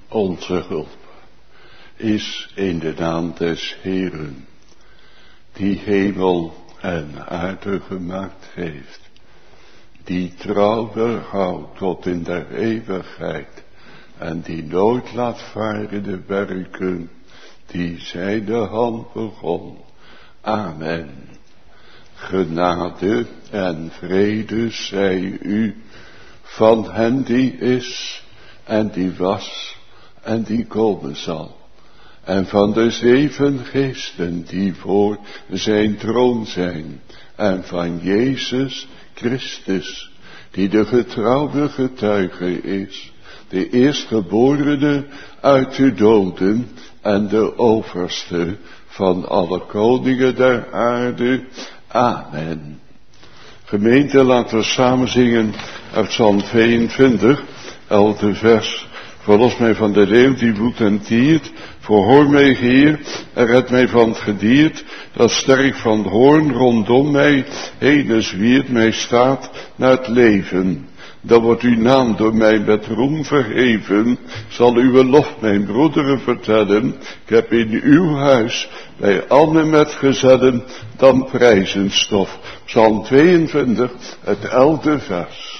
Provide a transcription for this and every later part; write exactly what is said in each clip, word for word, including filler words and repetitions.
Onze hulp is in de naam des Heeren, die hemel en aarde gemaakt heeft, die trouw houdt tot in der eeuwigheid en die nooit laat varen de werken die zij de hand begon. Amen. Genade en vrede zij u van hen die is en die was en die komen zal, en van de zeven geesten die voor zijn troon zijn, en van Jezus Christus, die de getrouwe getuige is, de eerstgeborene uit de doden en de overste van alle koningen der aarde. Amen. Gemeente, laten we samen zingen uit Psalm tweeëntwintig, elfde vers. Verlos mij van de leeuw die woedt en tiert, verhoor mij, Heer, en red mij van het gediert, dat sterk van het hoorn rondom mij heen zwiert, mij staat naar het leven. Dan wordt uw naam door mij met roem verheven, zal uw lof mijn broederen vertellen. Ik heb in uw huis bij alle metgezellen dan prijzenstof. Psalm tweeëntwintig, het elfde vers.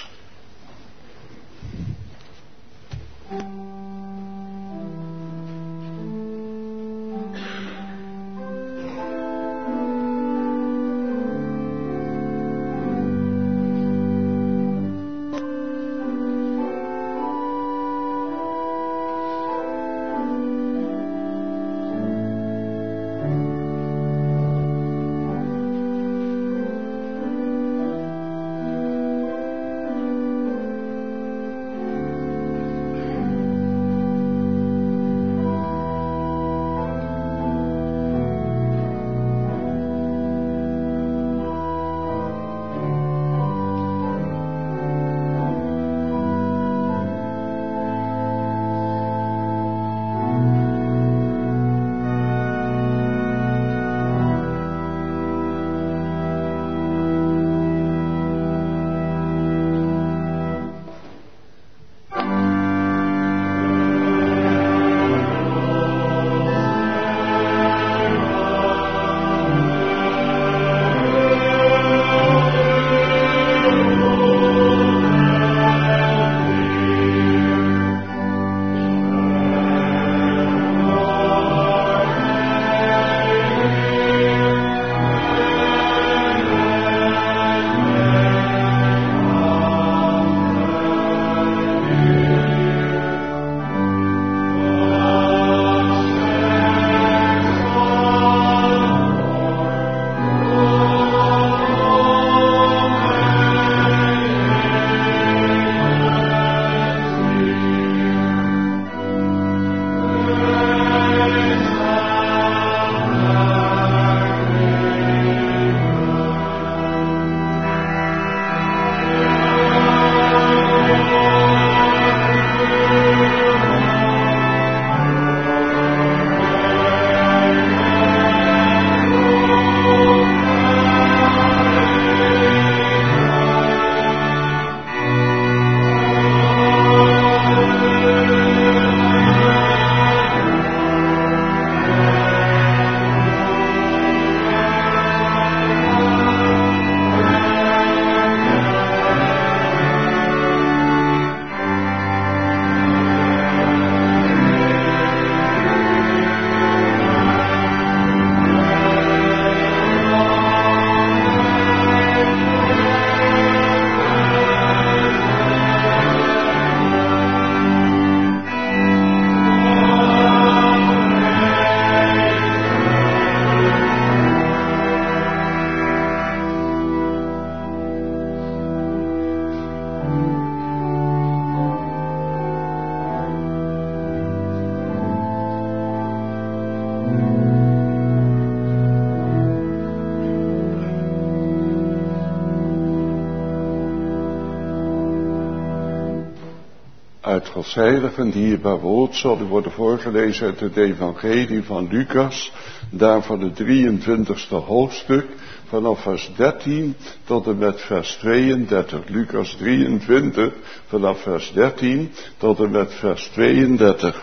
uit Gods heiligen die hier bewoord zal worden voorgelezen uit het evangelie van Lucas, daar van het drieëntwintigste hoofdstuk, vanaf vers dertien tot en met vers tweeëndertig. Lucas drieëntwintig, vanaf vers dertien tot en met vers tweeëndertig.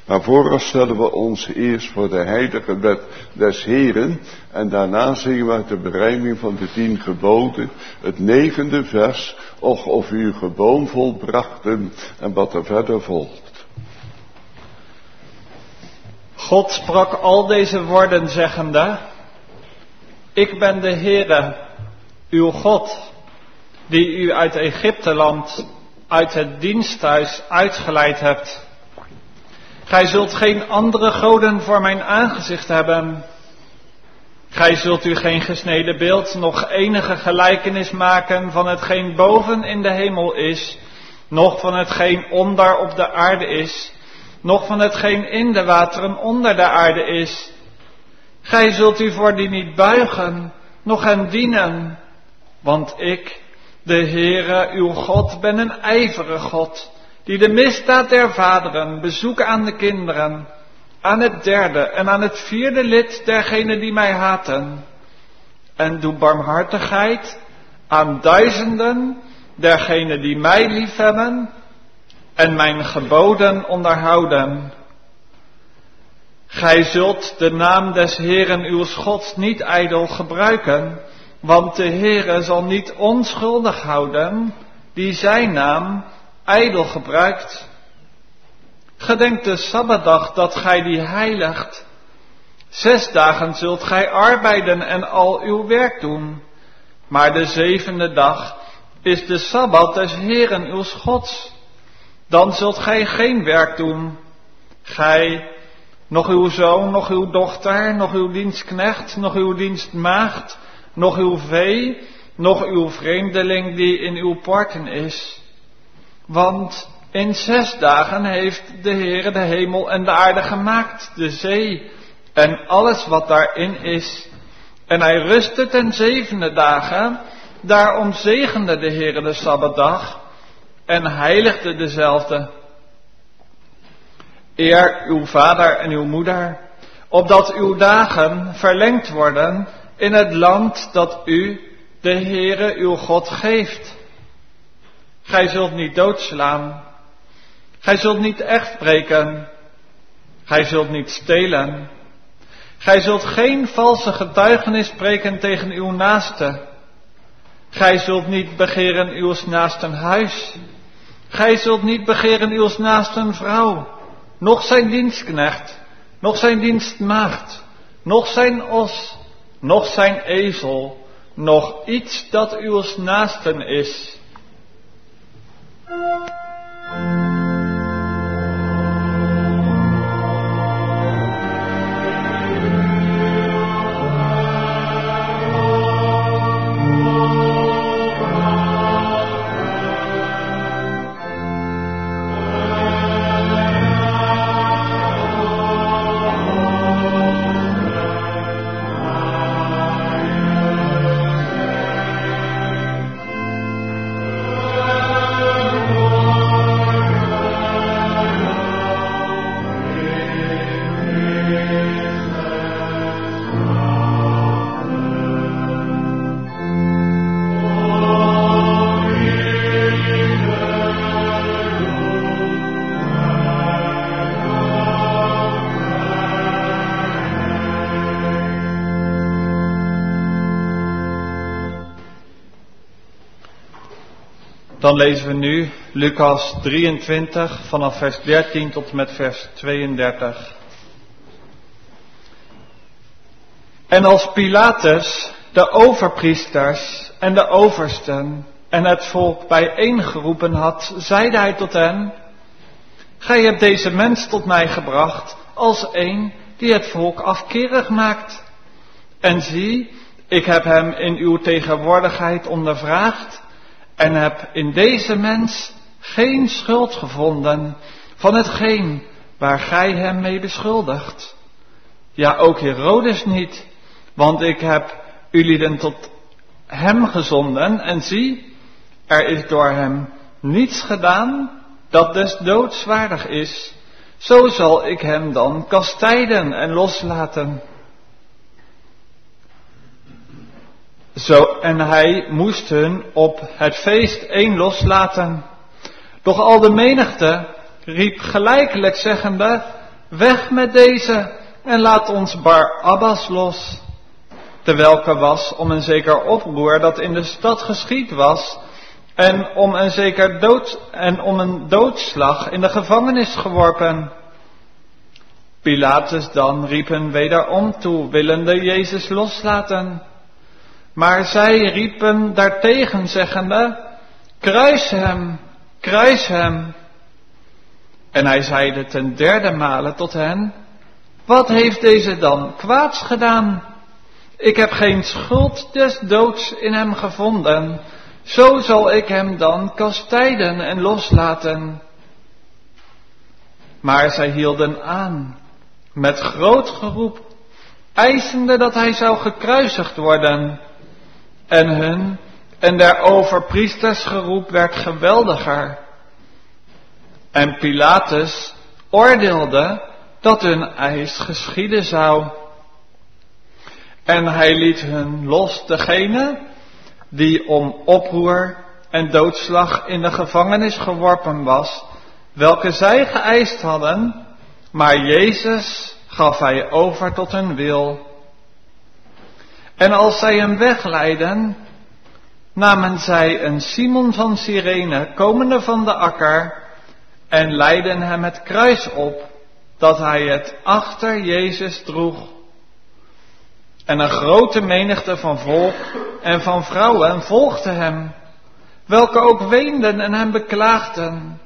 Maar vooral stellen we ons eerst voor de heilige wet des Heren en daarna zingen we uit de berijming van de tien geboden het negende vers, och of u uw geboon volbrachten en wat er verder volgt. God sprak al deze woorden zeggende, ik ben de Heere, uw God, die u uit Egypteland, uit het diensthuis uitgeleid hebt. Gij zult geen andere goden voor mijn aangezicht hebben. Gij zult u geen gesneden beeld, noch enige gelijkenis maken van hetgeen boven in de hemel is, noch van hetgeen onder op de aarde is, noch van hetgeen in de wateren onder de aarde is. Gij zult u voor die niet buigen, noch hen dienen, want ik, de Heere, uw God, ben een ijverige God, die de misdaad der vaderen bezoekt aan de kinderen, aan het derde en aan het vierde lid dergenen die mij haten. En doe barmhartigheid aan duizenden dergenen die mij liefhebben en mijn geboden onderhouden. Gij zult de naam des Heeren uw Gods niet ijdel gebruiken, want de Heere zal niet onschuldig houden die zijn naam ijdel gebruikt. Gedenk de Sabbatdag dat gij die heiligt. Zes dagen zult gij arbeiden en al uw werk doen. Maar de zevende dag is de Sabbat des Heeren uw Gods. Dan zult gij geen werk doen. Gij, nog uw zoon, nog uw dochter, nog uw dienstknecht, nog uw dienstmaagd, nog uw vee, nog uw vreemdeling die in uw poorten is. Want in zes dagen heeft de Heere de hemel en de aarde gemaakt, de zee en alles wat daarin is. En hij rustte ten zevende dagen, daarom zegende de Heere de Sabbatdag en heiligde dezelfde. Eer uw vader en uw moeder, opdat uw dagen verlengd worden in het land dat u, de Heere, uw God, geeft. Gij zult niet doodslaan. Gij zult niet echt breken. Gij zult niet stelen. Gij zult geen valse getuigenis spreken tegen uw naaste. Gij zult niet begeren uw naasten huis. Gij zult niet begeren uw naasten vrouw, noch zijn dienstknecht, noch zijn dienstmaagd, noch zijn os, noch zijn ezel, noch iets dat uw naasten is. Dan lezen we nu Lucas drieëntwintig vanaf vers dertien tot en met vers tweeëndertig. En als Pilatus de overpriesters en de oversten en het volk bijeengeroepen had, zeide hij tot hen: Gij hebt deze mens tot mij gebracht als een die het volk afkerig maakt. En zie, ik heb hem in uw tegenwoordigheid ondervraagd en heb in deze mens geen schuld gevonden van hetgeen waar gij hem mee beschuldigt. Ja, ook Herodes niet, want ik heb ulieden tot hem gezonden en zie, er is door hem niets gedaan dat des doods waardig is. Zo zal ik hem dan kastijden en loslaten. Zo, en hij moest hun op het feest één loslaten. Doch al de menigte riep gelijkelijk zeggende: weg met deze en laat ons Barabbas los. Terwelke was om een zeker oproer dat in de stad geschied was en om een zeker dood en om een doodslag in de gevangenis geworpen. Pilatus dan riep hen wederom toe, willende Jezus loslaten. Maar zij riepen daartegen, zeggende, kruis hem, kruis hem. En hij zeide ten derde male tot hen, wat heeft deze dan kwaads gedaan? Ik heb geen schuld des doods in hem gevonden, zo zal ik hem dan kastijden en loslaten. Maar zij hielden aan, met groot geroep, eisende dat hij zou gekruisigd worden. En hun en der overpriesters geroep werd geweldiger. En Pilatus oordeelde dat hun eis geschieden zou. En hij liet hun los degene die om oproer en doodslag in de gevangenis geworpen was, welke zij geëist hadden, maar Jezus gaf hij over tot hun wil. En als zij hem wegleidden, namen zij een Simon van Cyrene, komende van de akker, en leidden hem het kruis op, dat hij het achter Jezus droeg. En een grote menigte van volk en van vrouwen volgde hem, welke ook weenden en hem beklaagden.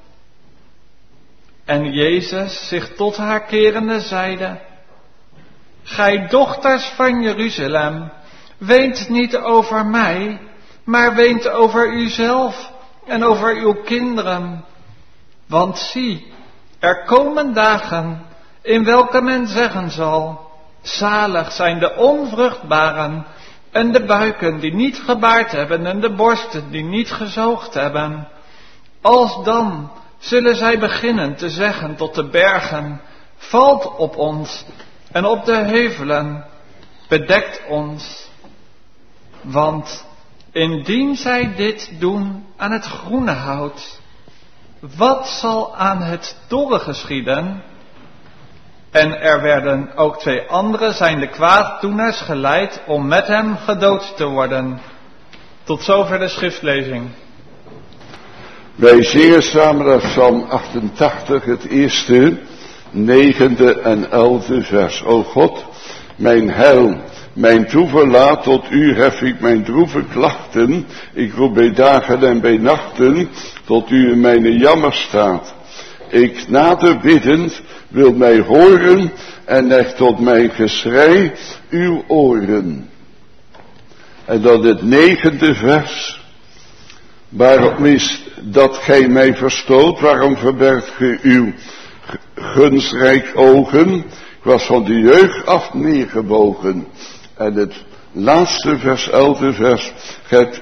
En Jezus zich tot haar kerende zeide, gij dochters van Jeruzalem, weent niet over mij, maar weent over uzelf en over uw kinderen. Want zie, er komen dagen in welke men zeggen zal, zalig zijn de onvruchtbaren en de buiken die niet gebaard hebben en de borsten die niet gezoogd hebben. Alsdan zullen zij beginnen te zeggen tot de bergen, valt op ons, en op de heuvelen, bedekt ons. Want indien zij dit doen aan het groene hout, wat zal aan het dorre geschieden? En er werden ook twee andere zijnde kwaaddoeners geleid om met hem gedood te worden. Tot zover de schriftlezing. Wij zingen samen uit Psalm achtentachtig, het eerste, negende en elfde vers. O God, mijn heil, mijn toeverlaat, tot u hef ik mijn droeve klachten. Ik roep bij dagen en bij nachten, tot u in mijn jammer staat. Ik nader biddend, wil mij horen en leg tot mijn geschrei uw oren. En dan het negende vers. Waarom is dat gij mij verstoot? Waarom verbergt gij uw gunstrijk ogen? Ik was van de jeugd af neergebogen. En het laatste vers, elfde vers. Het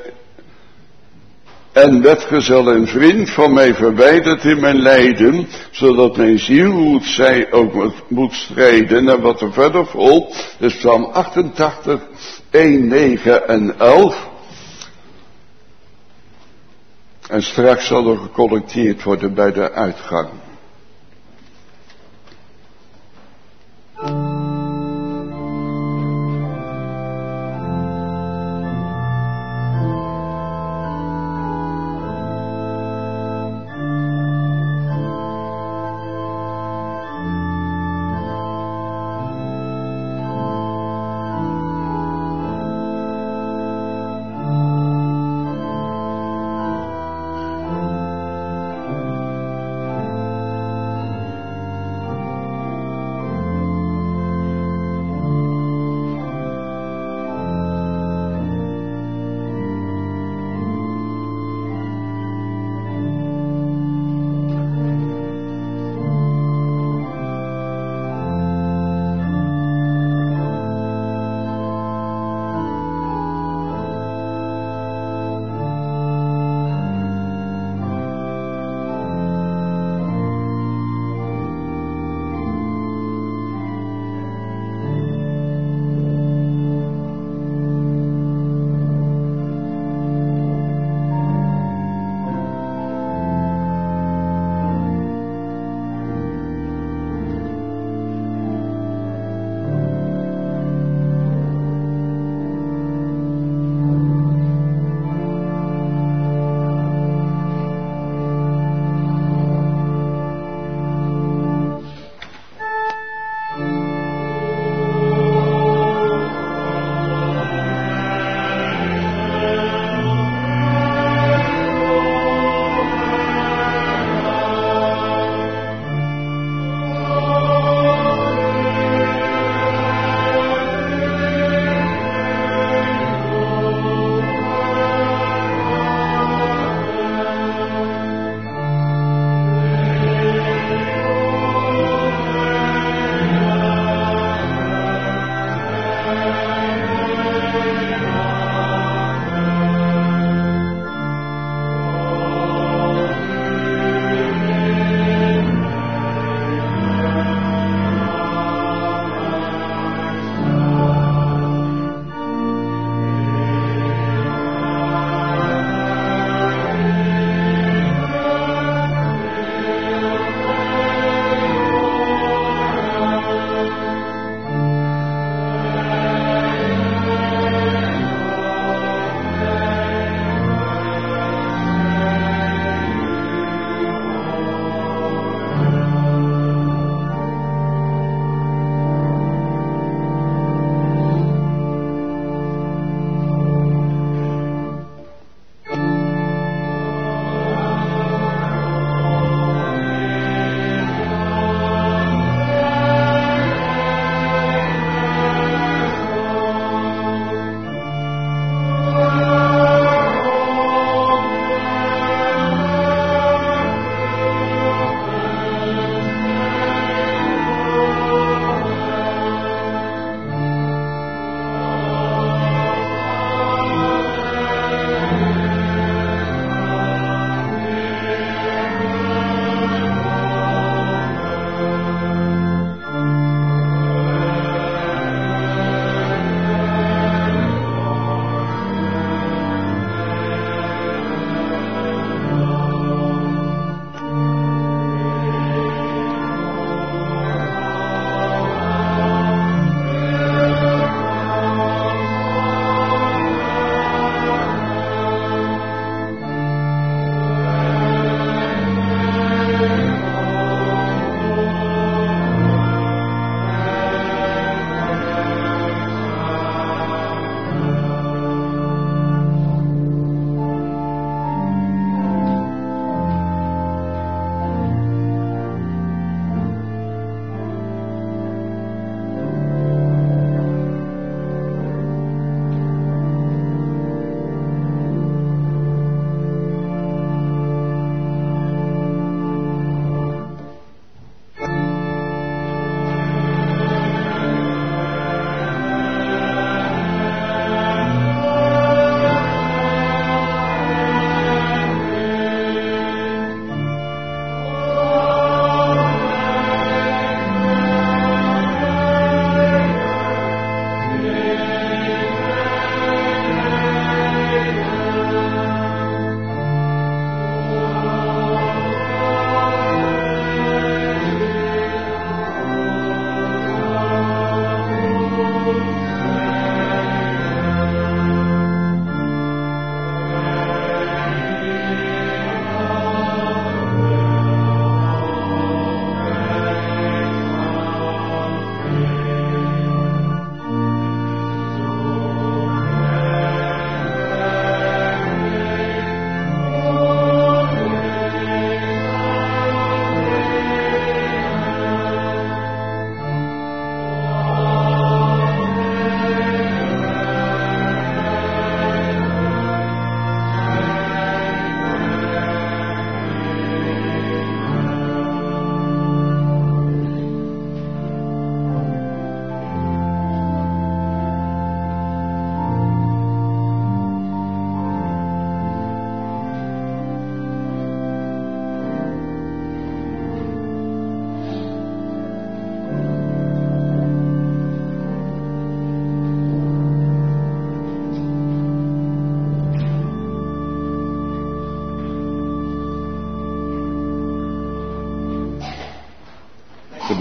en metgezel en vriend van mij verwijderd in mijn lijden, zodat mijn ziel, hoe het zij ook moet strijden. En wat er verder volgt, is Psalm achtentachtig, één, negen en elf. En straks zal er gecollecteerd worden bij de uitgang.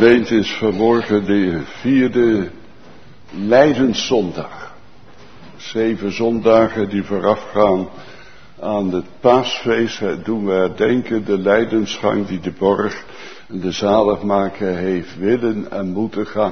gemeente is vanmorgen de vierde Lijdenszondag. Zeven zondagen die voorafgaan aan het paasfeest doen we herdenken de lijdensgang die de borg en de zaligmaker heeft willen en moeten gaan.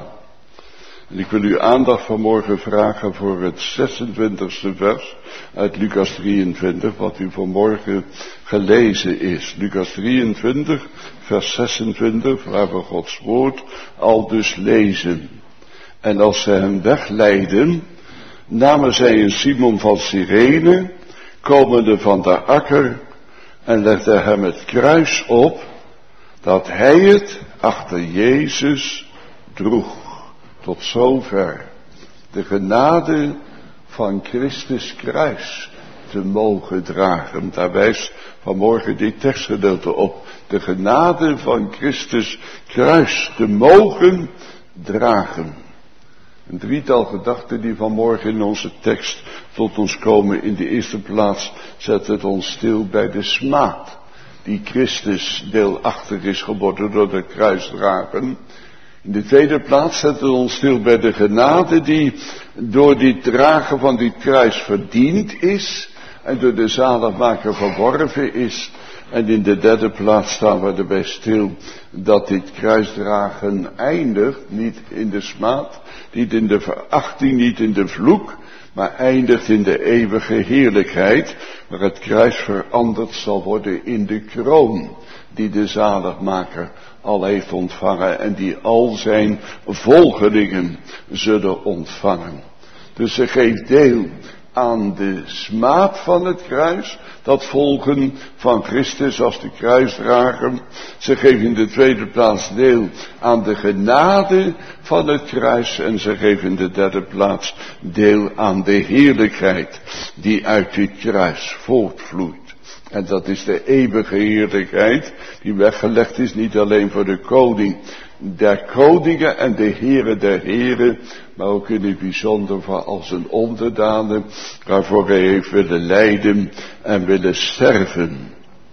En ik wil uw aandacht vanmorgen vragen voor het zesentwintigste vers uit Lucas drieëntwintig, wat u vanmorgen gelezen is. Lucas drieëntwintig, vers zesentwintig, waar we Gods woord al dus lezen. En als ze hem wegleidden, namen zij een Simon van Cyrene, komende van de akker, en legden hem het kruis op, dat hij het achter Jezus droeg. Tot zover de genade van Christus kruis te mogen dragen. Daar wijst vanmorgen dit tekstgedeelte op. De genade van Christus kruis te mogen dragen. Een drietal gedachten die vanmorgen in onze tekst tot ons komen. In de eerste plaats zet het ons stil bij de smaad die Christus deelachtig is geworden door de kruisdragen. In de tweede plaats zet het ons stil bij de genade die door dit dragen van dit kruis verdiend is en door de zaligmaker verworven is. En in de derde plaats staan we erbij stil dat dit kruisdragen eindigt, niet in de smaad, niet in de verachting, niet in de vloek, maar eindigt in de eeuwige heerlijkheid, waar het kruis veranderd zal worden in de kroon die de zaligmaker al heeft ontvangen en die al zijn volgelingen zullen ontvangen. Dus ze geeft deel aan de smaad van het kruis, dat volgen van Christus als de kruisdrager. Ze geeft in de tweede plaats deel aan de genade van het kruis en ze geeft in de derde plaats deel aan de heerlijkheid die uit dit kruis voortvloeit. En dat is de eeuwige heerlijkheid die weggelegd is niet alleen voor de koning der koningen en de heren der heren, maar ook in het bijzonder voor al zijn onderdanen, waarvoor hij heeft willen lijden en willen sterven.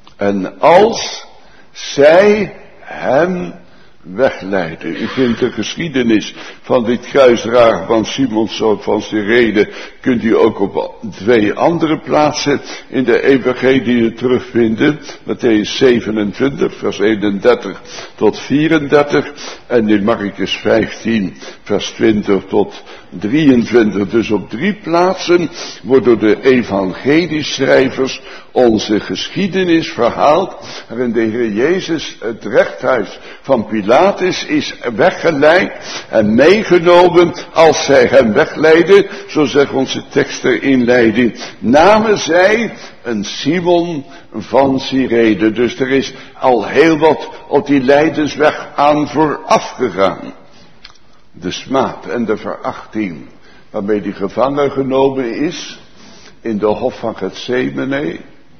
En als zij hem wegleiden. U vindt de geschiedenis van dit kruisdragen van Simon van Cyrene, kunt u ook op twee andere plaatsen in de evangelie terugvinden. Mattheüs zevenentwintig, vers eenendertig tot vierendertig en in Markus vijftien, vers twintig tot drieëntwintig. Dus op drie plaatsen wordt door de evangelieschrijvers onze geschiedenis verhaald, waarin de Heer Jezus het rechthuis van Pilatus is weggeleid en meegenomen. Als zij hem wegleiden, zo zegt onze tekst ter inleiding, namen zij een Simon van Cyrene. Dus er is al heel wat op die lijdensweg aan vooraf gegaan. De smaad en de verachting waarmee die gevangen genomen is in de hof van Getsemane,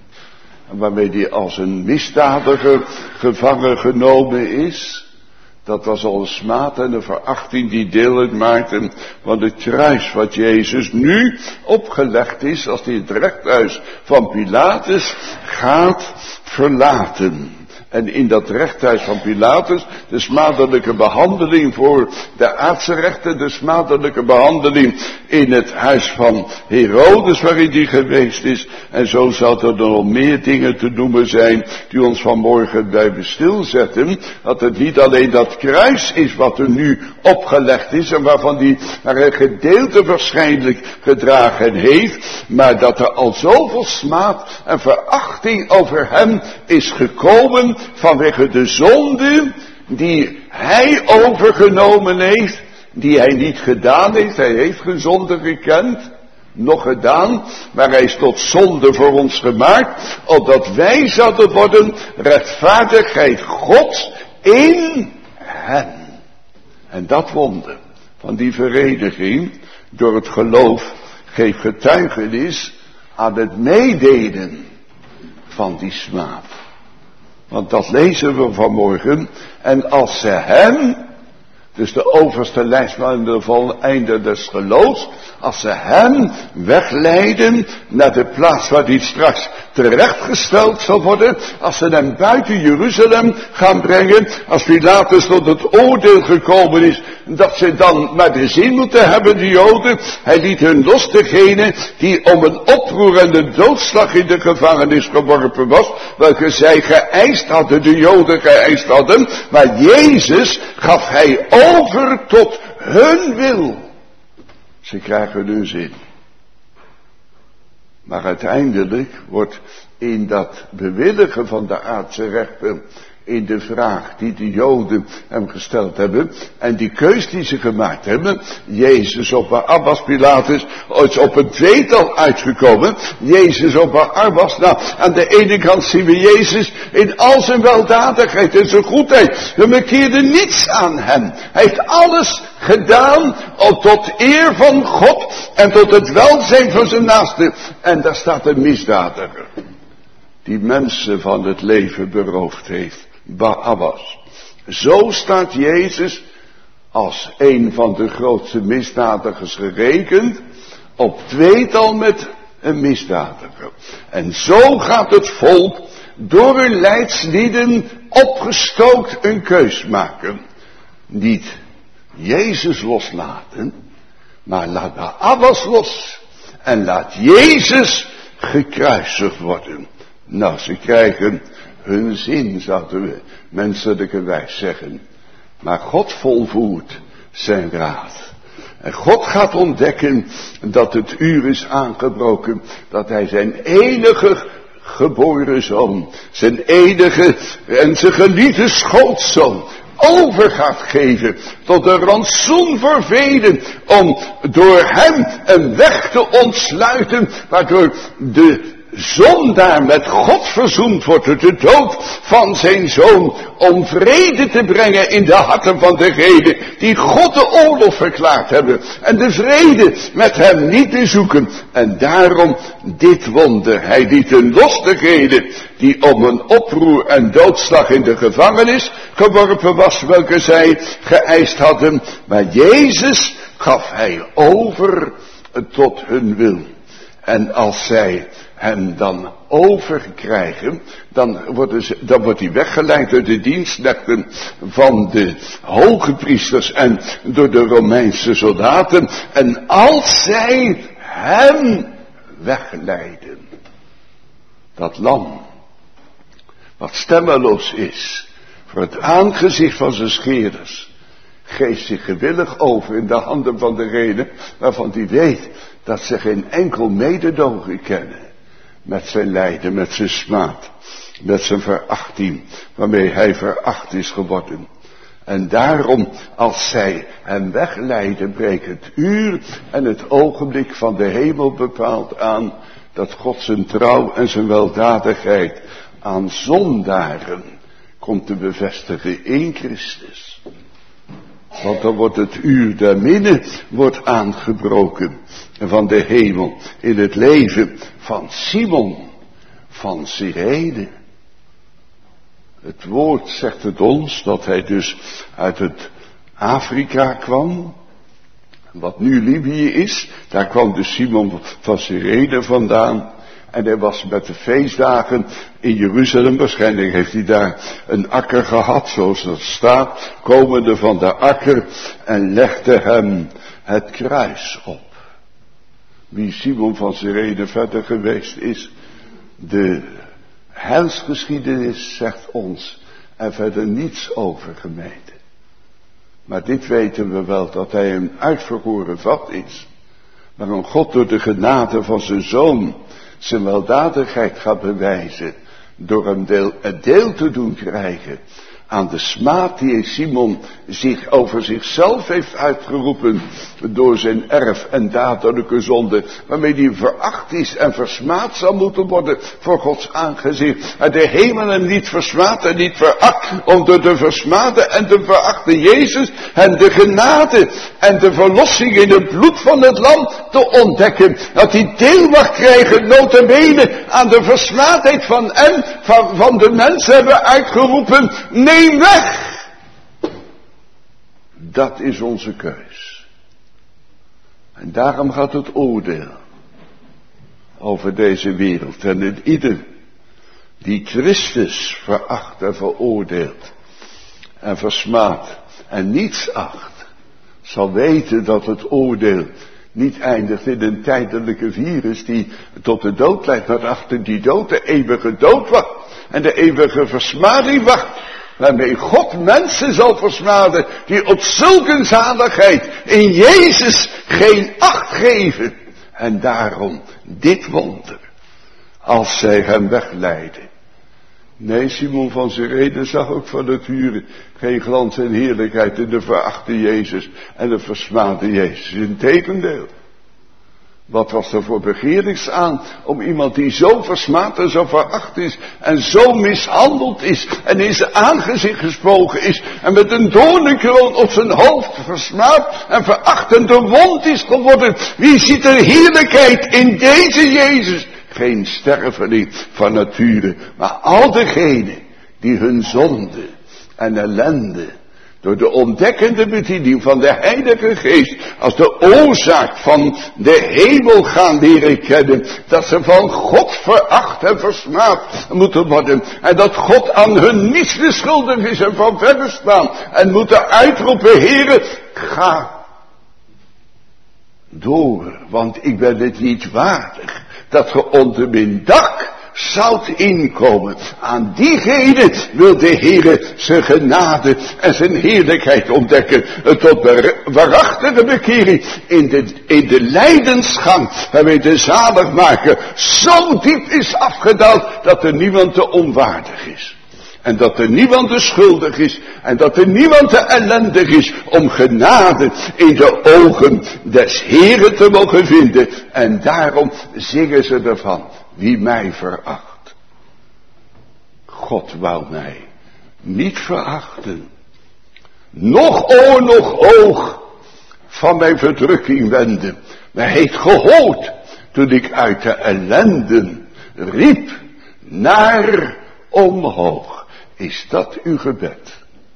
en waarmee die als een misdadiger gevangen genomen is, dat was al een smaad en een verachting die deel uitmaakten van het kruis wat Jezus nu opgelegd is als hij het rechthuis van Pilatus gaat verlaten. En in dat rechthuis van Pilatus, de smadelijke behandeling voor de aardse rechten, de smadelijke behandeling in het huis van Herodes waarin die geweest is. En zo zouden er nog meer dingen te noemen zijn die ons vanmorgen bij stilzetten. Dat het niet alleen dat kruis is wat er nu opgelegd is en waarvan die maar een gedeelte waarschijnlijk gedragen heeft. Maar dat er al zoveel smaad en verachting over hem is gekomen vanwege de zonde die hij overgenomen heeft, die hij niet gedaan heeft. Hij heeft geen zonde gekend, nog gedaan, maar hij is tot zonde voor ons gemaakt, opdat wij zouden worden rechtvaardigheid Gods in hem. En dat wonder van die vereniging door het geloof geeft getuigenis aan het meedelen van die smaad. Want dat lezen we vanmorgen. En als ze hem, dus de overste lijstman van het einde des geloofs, als ze hem wegleiden naar de plaats waar hij straks terechtgesteld zal worden, als ze hem buiten Jeruzalem gaan brengen, als Pilatus tot het oordeel gekomen is, dat ze dan maar de zin moeten hebben, de Joden. Hij liet hun los, degene die om een oproer en de doodslag in de gevangenis geworpen was, welke zij geëist hadden, de Joden geëist hadden, maar Jezus gaf hij over tot hun wil. Ze krijgen hun zin. Maar uiteindelijk wordt in dat bewilligen van de aardse rechter, in de vraag die de Joden hem gesteld hebben, en die keus die ze gemaakt hebben, Jezus op Barabbas, Pilatus, is op een tweetal uitgekomen, Jezus op Barabbas. Nou, aan de ene kant zien we Jezus in al zijn weldadigheid en zijn goedheid. We bekeerden niets aan hem. Hij heeft alles gedaan tot eer van God en tot het welzijn van zijn naaste. En daar staat een misdadiger, die mensen van het leven beroofd heeft. Barabbas. Zo staat Jezus als een van de grootste misdadigers gerekend, op tweetal met een misdadiger. En zo gaat het volk door hun leidslieden opgestookt een keus maken. Niet Jezus loslaten, maar laat Barabbas los en laat Jezus gekruisigd worden. Nou, ze krijgen hun zin, zouden we menselijkerwijs zeggen. Maar God volvoert zijn raad. En God gaat ontdekken dat het uur is aangebroken, dat hij zijn enige geboren zoon, zijn enige en zijn geliefde schoonzoon over gaat geven tot een rantsoen voor velen, om door hem een weg te ontsluiten, waardoor de zondaar met God verzoend wordt door de dood van zijn zoon, om vrede te brengen in de harten van degenen die God de oorlog verklaard hebben en de vrede met hem niet te zoeken. En daarom dit wonder. Hij liet een los degene die om een oproer en doodslag in de gevangenis geworpen was, welke zij geëist hadden, maar Jezus gaf hij over tot hun wil. En als zij hem dan overkrijgen, dan, worden ze, dan wordt hij weggeleid door de dienstknechten van de hoge priesters en door de Romeinse soldaten. En als zij hem wegleiden, dat lam, wat stemmeloos is voor het aangezicht van zijn scheerders, geeft zich gewillig over in de handen van degene waarvan hij weet dat ze geen enkel mededogen kennen met zijn lijden, met zijn smaad, met zijn verachting, waarmee hij veracht is geworden. En daarom, als zij hem wegleiden, breekt het uur en het ogenblik van de hemel bepaald aan, dat God zijn trouw en zijn weldadigheid aan zondaren komt te bevestigen in Christus. Want dan wordt het uur der minne wordt aangebroken van de hemel in het leven van Simon van Cyrene. Het woord zegt het ons dat hij dus uit het Afrika kwam, wat nu Libië is. Daar kwam dus Simon van Cyrene vandaan. En hij was met de feestdagen in Jeruzalem, waarschijnlijk heeft hij daar een akker gehad, zoals dat staat, komende van de akker, en legde hem het kruis op. Wie Simon van Cyrene verder geweest is, de heilsgeschiedenis zegt ons er verder niets over gemeten. Maar dit weten we wel, dat hij een uitverkoren vat is, waarom God door de genade van zijn zoon zijn weldadigheid gaat bewijzen, door hem deel, het deel te doen krijgen aan de smaad die Simon zich over zichzelf heeft uitgeroepen door zijn erf en dadelijke zonde, waarmee hij veracht is en versmaad zal moeten worden voor Gods aangezicht. En de hemel hem niet versmaad en niet veracht, om door de versmade en de verachte Jezus en de genade en de verlossing in het bloed van het lam te ontdekken. Dat hij deel mag krijgen, nota bene, aan de versmaadheid van hem, van, van de mensen hebben uitgeroepen, neem weg. Dat is onze keus. En daarom gaat het oordeel over deze wereld. En in ieder die Christus veracht en veroordeelt en versmaadt en niets acht, zal weten dat het oordeel niet eindigt in een tijdelijke virus die tot de dood leidt, maar achter die dood de eeuwige dood wacht en de eeuwige versmading wacht, waarmee God mensen zal versmaden die op zulke zaligheid in Jezus geen acht geven. En daarom dit wonder, als zij hem wegleiden. Nee, Simon van Cyrene zag ook van nature geen glans en heerlijkheid in de verachte Jezus en de versmaade Jezus. Integendeel. Wat was er voor begeerlijks aan om iemand die zo versmaad en zo veracht is en zo mishandeld is en in zijn aangezicht gesproken is en met een doornenkroon op zijn hoofd versmaad en veracht en doorwond is geworden. Wie ziet er heerlijkheid in deze Jezus? Geen sterveling van nature, maar al degenen die hun zonde en ellende door de ontdekkende bediening van de Heilige Geest als de oorzaak van de hemel gaan leren kennen, dat ze van God veracht en versmaad moeten worden en dat God aan hun niets beschuldigd is en van verre staan en moeten uitroepen: Heere, ga door, want ik ben het niet waardig dat ge onder mijn dak zoudt inkomen. Aan diegene wil de Heere zijn genade en zijn heerlijkheid ontdekken. Tot waarachtige bekering in de, in de lijdensgang waarmee de zaligmaker zo diep is afgedaald dat er niemand te onwaardig is. En dat er niemand te schuldig is. En dat er niemand te ellendig is om genade in de ogen des Heeren te mogen vinden. En daarom zingen ze ervan: wie mij veracht. God wou mij niet verachten. Nog oor, nog oog van mijn verdrukking wenden. Maar hij heeft gehoord toen ik uit de ellenden riep naar omhoog. Is dat uw gebed?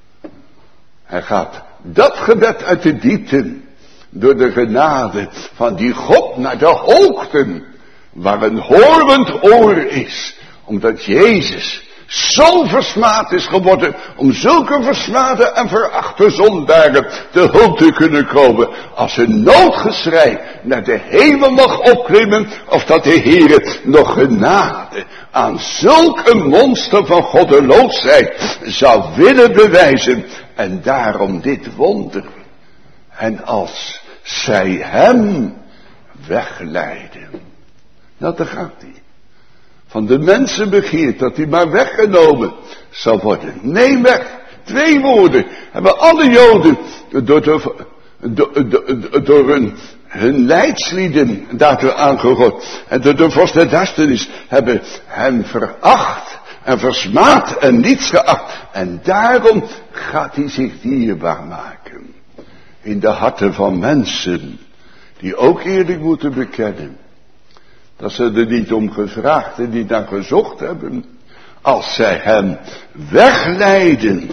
Hij gaat dat gebed uit de diepte door de genade van die God naar de hoogten waar een horend oor is, omdat Jezus zo versmaad is geworden om zulke versmade en verachte zondaren te hulp te kunnen komen, als een noodgeschrei naar de hemel mag opklimmen, of dat de Heere nog genade aan zulke monster van goddeloosheid zou willen bewijzen. En daarom dit wonder. En als zij hem wegleiden, nou daar gaat hij. Van de mensen begeert dat hij maar weggenomen zal worden. Neem weg. Twee woorden hebben alle Joden door, de, door, door, door hun, hun leidslieden daartoe aangehoord. En door de vorst der duisternis hebben hem veracht en versmaad en niets geacht. En daarom gaat hij zich dierbaar maken. In de harten van mensen die ook eerlijk moeten bekennen dat ze er niet om gevraagd en niet naar gezocht hebben. Als zij hem wegleiden,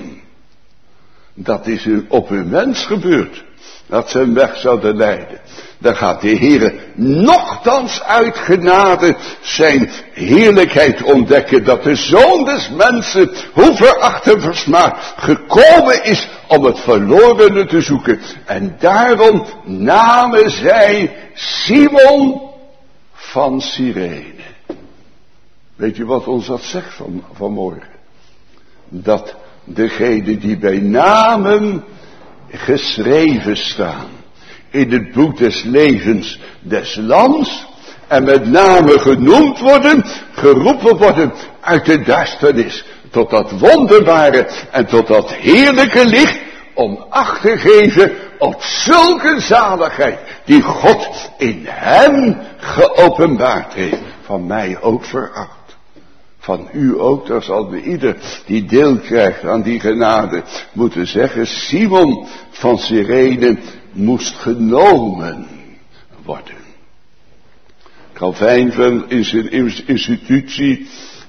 dat is op hun mens gebeurd, dat ze hem weg zouden leiden. Dan gaat de Heere nochtans uit genade zijn heerlijkheid ontdekken, dat de Zoon des mensen, hoe veracht en versmaad, gekomen is om het verlorene te zoeken. En daarom namen zij Simon van Cyrene. Weet je wat ons dat zegt van, vanmorgen? Dat degenen die bij namen geschreven staan in het boek des levens des lands en met name genoemd worden, geroepen worden uit de duisternis tot dat wonderbare en tot dat heerlijke licht, om acht te geven op zulke zaligheid die God in hem geopenbaard heeft. Van mij ook veracht. Van u ook, daar zal de ieder die deel krijgt aan die genade moeten zeggen: Simon van Cyrene moest genomen worden. Calvijn in zijn institutie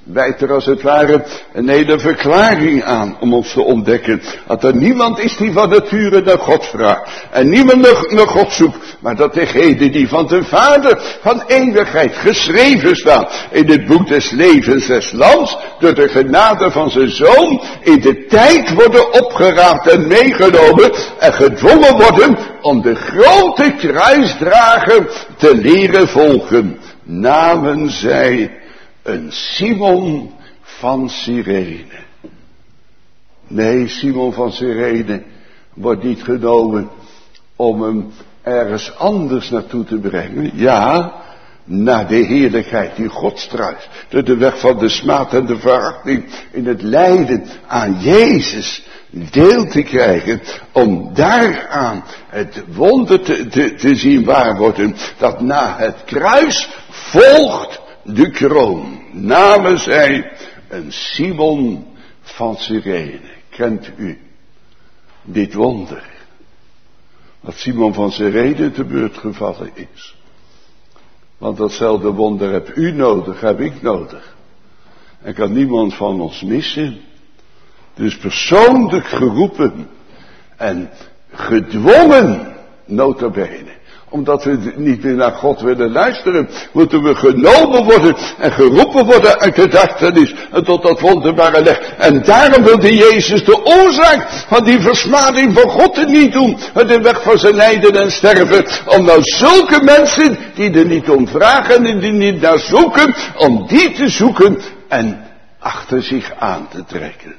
wijt er als het ware een hele verklaring aan om ons te ontdekken dat er niemand is die van nature naar God vraagt en niemand naar God zoekt, maar dat degene die van de Vader van eeuwigheid geschreven staat in het boek des levens des lams, door de genade van zijn Zoon in de tijd worden opgeraapt en meegenomen en gedwongen worden om de grote kruisdrager te leren volgen. Namen zij een Simon van Cyrene. Nee, Simon van Cyrene wordt niet genomen om hem ergens anders naartoe te brengen. Ja, naar de heerlijkheid die God struist. Door de weg van de smaad en de verachting in het lijden aan Jezus deel te krijgen. Om daaraan het wonder te, te, te zien waar worden. Dat na het kruis volgt de kroon. Namen zij een Simon van Cyrene. Kent u dit wonder? Dat Simon van Cyrene te beurt gevallen is. Want datzelfde wonder heb u nodig, heb ik nodig. En kan niemand van ons missen. Dus persoonlijk geroepen en gedwongen, nota bene. Omdat we niet meer naar God willen luisteren, moeten we genomen worden en geroepen worden uit de duisternis en tot dat wonderbare licht. En daarom wilde Jezus de oorzaak van die versmading van God te niet doen, de weg van zijn lijden en sterven, om nou zulke mensen die er niet om vragen en die niet naar zoeken, om die te zoeken en achter zich aan te trekken.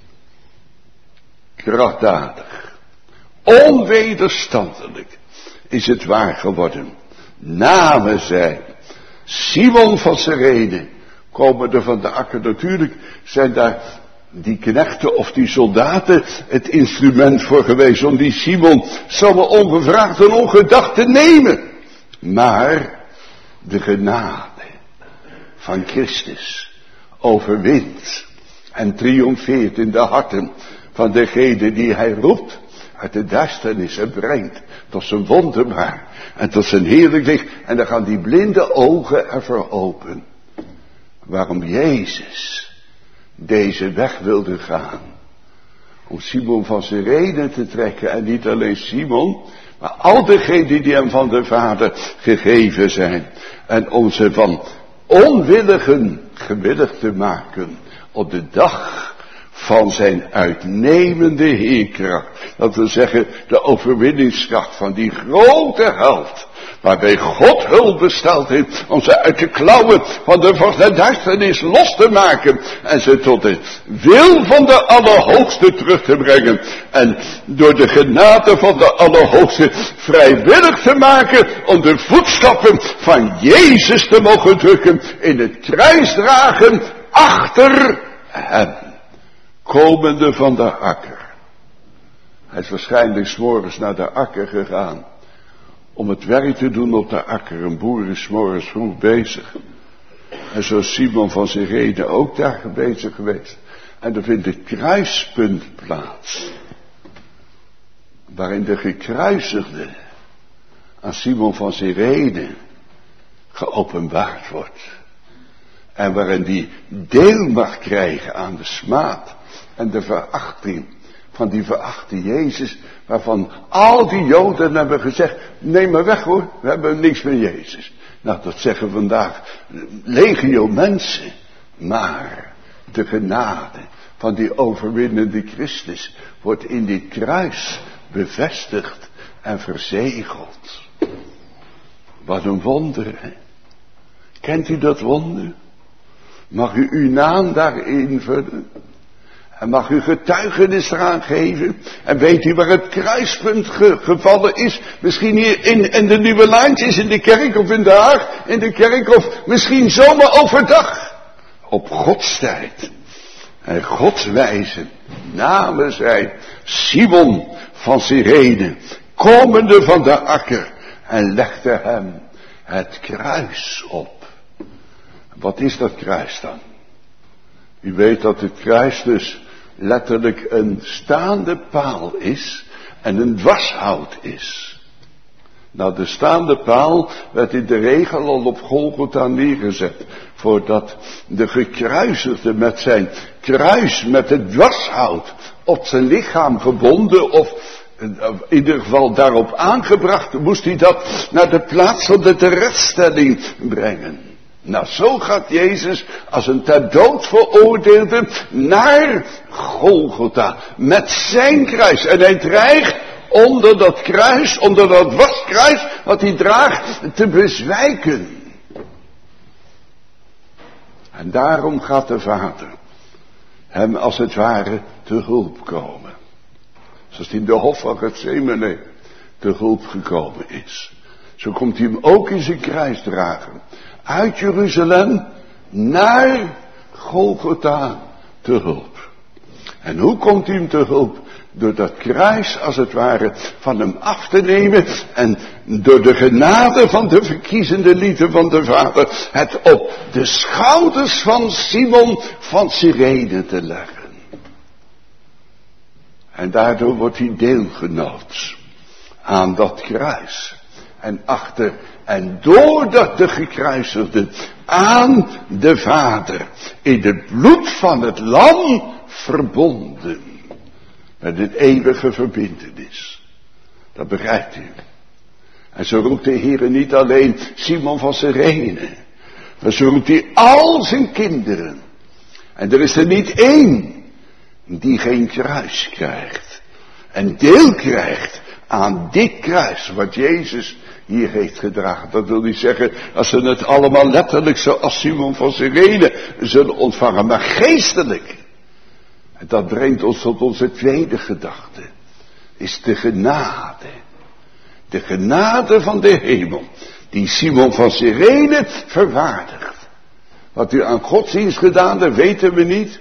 Krachtdadig, onwederstandelijk is het waar geworden. Namen zij Simon van Cyrene, komen er van de akker. Natuurlijk zijn daar die knechten of die soldaten het instrument voor geweest om die Simon zomaar ongevraagd en ongedacht te nemen. Maar de genade van Christus overwint en triomfeert in de harten van degene die hij roept uit de duisternis en brengt tot zijn wonderbaar en tot zijn heerlijk licht. En dan gaan die blinde ogen ervoor open. Waarom Jezus deze weg wilde gaan. Om Simon van Cyrene te trekken. En niet alleen Simon, maar al degenen die hem van de Vader gegeven zijn. En om ze van onwilligen gewillig te maken op de dag van zijn uitnemende heerkracht. Dat wil zeggen, de overwinningskracht van die grote held. Waarbij God hulp besteld heeft om ze uit de klauwen van de vaste duisternis los te maken. En ze tot de wil van de Allerhoogste terug te brengen. En door de genade van de Allerhoogste vrijwillig te maken om de voetstappen van Jezus te mogen drukken. In het kruisdragen achter hem. Komende van de akker. Hij is waarschijnlijk 's morgens naar de akker gegaan. Om het werk te doen op de akker. Een boer is 's morgens vroeg bezig. En zo is Simon van Cyrene ook daar bezig geweest. En er vindt het kruispunt plaats. Waarin de gekruisigde aan Simon van Cyrene geopenbaard wordt. En waarin die deel mag krijgen aan de smaad en de verachting van die verachte Jezus, waarvan al die Joden hebben gezegd, neem maar weg hoor, we hebben niks met Jezus. Nou, dat zeggen vandaag legio mensen, maar de genade van die overwinnende Christus wordt in dit kruis bevestigd en verzegeld. Wat een wonder, hè? Kent u dat wonder? Mag u uw naam daarin invullen? En mag u getuigenis eraan geven? En weet u waar het kruispunt ge- gevallen is? Misschien hier in, in de Nieuwe Lijntjes, in de kerk of in de Haag, in de kerk of misschien zomaar overdag. Op Gods tijd. En Gods wijze namen zij Simon van Cyrene, komende van de akker, en legde hem het kruis op. Wat is dat kruis dan? U weet dat het kruis dus letterlijk een staande paal is en een dwarshout is. Nou, de staande paal werd in de regel al op Golgotha neergezet. Voordat de gekruisigde met zijn kruis, met het dwarshout op zijn lichaam gebonden, of in ieder geval daarop aangebracht, moest hij dat naar de plaats van de terechtstelling brengen. Nou, zo gaat Jezus als een ter dood veroordeelde naar Golgotha met zijn kruis. En hij dreigt onder dat kruis, onder dat waskruis wat hij draagt, te bezwijken. En daarom gaat de Vader hem als het ware te hulp komen. Zoals hij in de hof van Gethsemane te hulp gekomen is. Zo komt hij hem ook in zijn kruis dragen. Uit Jeruzalem naar Golgotha te hulp. En hoe komt hij hem te hulp? Door dat kruis als het ware van hem af te nemen en door de genade van de verkiezende liefde van de Vader het op de schouders van Simon van Cyrene te leggen. En daardoor wordt hij deelgenoot aan dat kruis. En achter en doordat de gekruisigde aan de Vader in het bloed van het lam verbonden. Met een eeuwige verbintenis. Dat begrijpt u. En zo roept de Heer niet alleen Simon van Cyrene. Maar zo roept hij al zijn kinderen. En er is er niet één die geen kruis krijgt. En deel krijgt aan dit kruis wat Jezus hier heeft gedragen. Dat wil niet zeggen als ze het allemaal letterlijk zoals Simon van Cyrene zullen ontvangen. Maar geestelijk. En dat brengt ons tot onze tweede gedachte. Is de genade. De genade van de hemel. Die Simon van Cyrene verwaardigt. Wat u aan godsdienst gedaan hebt, weten we niet.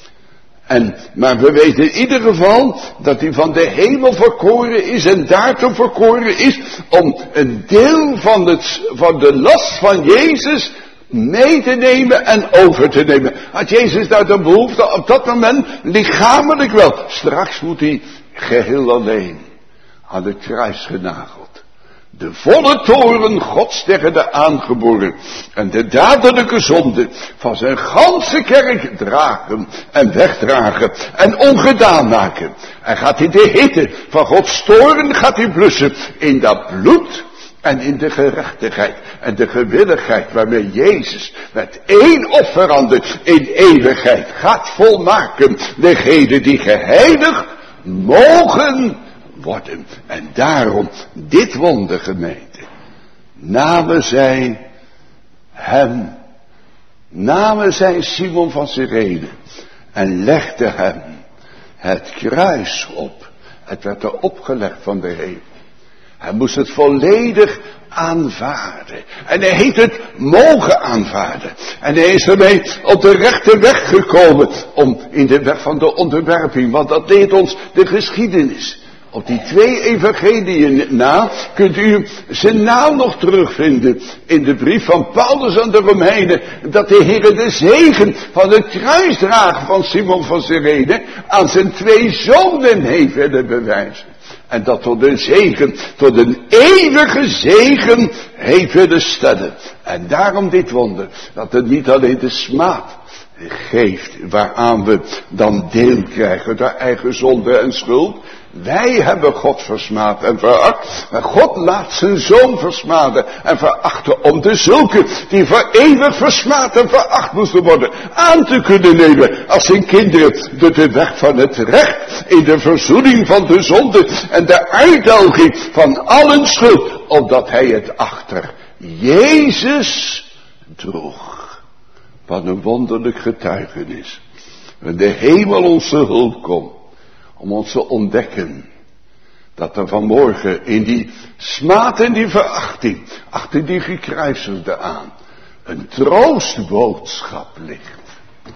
En, maar we weten in ieder geval dat hij van de hemel verkoren is en daartoe verkoren is om een deel van, het, van de last van Jezus mee te nemen en over te nemen. Had Jezus daar de behoefte op dat moment lichamelijk wel. Straks moet hij geheel alleen aan het kruis genageld. De volle toren Gods tegen de aangeboren en de dadelijke zonde van zijn ganse kerk dragen en wegdragen en ongedaan maken. En gaat hij de hitte van Gods toren gaat hij blussen in dat bloed en in de gerechtigheid en de gewilligheid waarmee Jezus met één offerande in eeuwigheid gaat volmaken degenen die geheiligd mogen worden. En daarom dit wonder, gemeente. Namen zij hem, namen zij Simon van Cyrene en legden hem het kruis op. Het werd er opgelegd van de hemel. Hij moest het volledig aanvaarden. En hij heeft het mogen aanvaarden. En hij is ermee op de rechte weg gekomen. Om in de weg van de onderwerping. Want dat deed ons de geschiedenis. Op die twee evangeliën na kunt u zijn naam nog terugvinden in de brief van Paulus aan de Romeinen. Dat de Heer de zegen van het kruisdragen van Simon van Cyrene aan zijn twee zonen heeft willen bewijzen. En dat tot een zegen, tot een eeuwige zegen heeft willen stellen. En daarom dit wonder, dat het niet alleen de smaad geeft, waaraan we dan deel krijgen, door eigen zonde en schuld. Wij hebben God versmaad en veracht, maar God laat zijn zoon versmaden en verachten om de zulke die voor eeuwig versmaad en veracht moesten worden aan te kunnen nemen als zijn kinderen door de weg van het recht in de verzoening van de zonde en de uitdelging van allen schuld, omdat hij het achter Jezus droeg. Wat een wonderlijk getuigenis. En de hemel onze hulp komt. Om ons te ontdekken. Dat er vanmorgen in die smaad en die verachting. Achter die gekruisigde aan. Een troostboodschap ligt.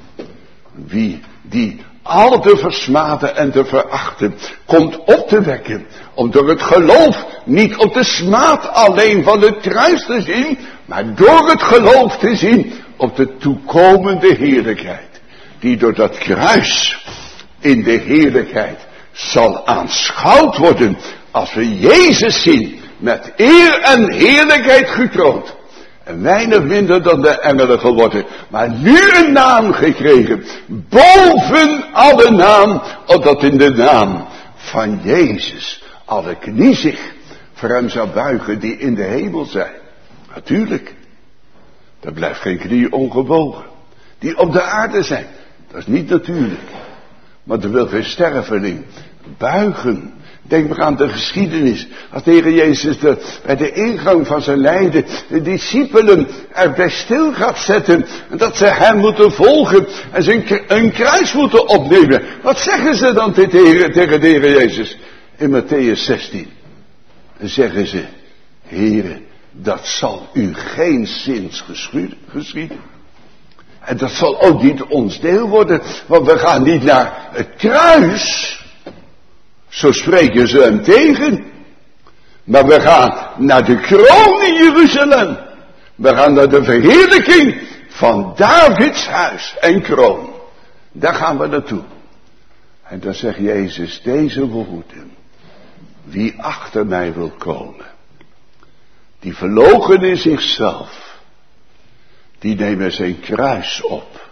Wie die al de versmaden en de verachten komt op te wekken. Om door het geloof niet op de smaad alleen van het kruis te zien. Maar door het geloof te zien op de toekomende heerlijkheid. Die door dat kruis in de heerlijkheid zal aanschouwd worden als we Jezus zien met eer en heerlijkheid gekroond. En weinig minder dan de engelen geworden. Maar nu een naam gekregen. Boven alle naam. Opdat in de naam van Jezus alle knie zich voor hem zou buigen die in de hemel zijn. Natuurlijk. Er blijft geen knie ongebogen. Die op de aarde zijn. Dat is niet natuurlijk. Maar er wil geen sterveling buigen. Denk maar aan de geschiedenis. Als de Heer Jezus de, bij de ingang van zijn lijden de discipelen erbij stil gaat zetten. En dat ze hem moeten volgen. En ze een, een kruis moeten opnemen. Wat zeggen ze dan tegen, tegen de Heer Jezus? In Matthäus zestien. En zeggen ze. Heere, dat zal u geen zins geschieden. En dat zal ook niet ons deel worden. Want we gaan niet naar het kruis. Zo spreken ze hem tegen. Maar we gaan naar de kroon in Jeruzalem. We gaan naar de verheerlijking van Davids huis en kroon. Daar gaan we naartoe. En dan zegt Jezus deze woorden. Wie achter mij wil komen. Die verloochenen zichzelf. Die nemen zijn kruis op.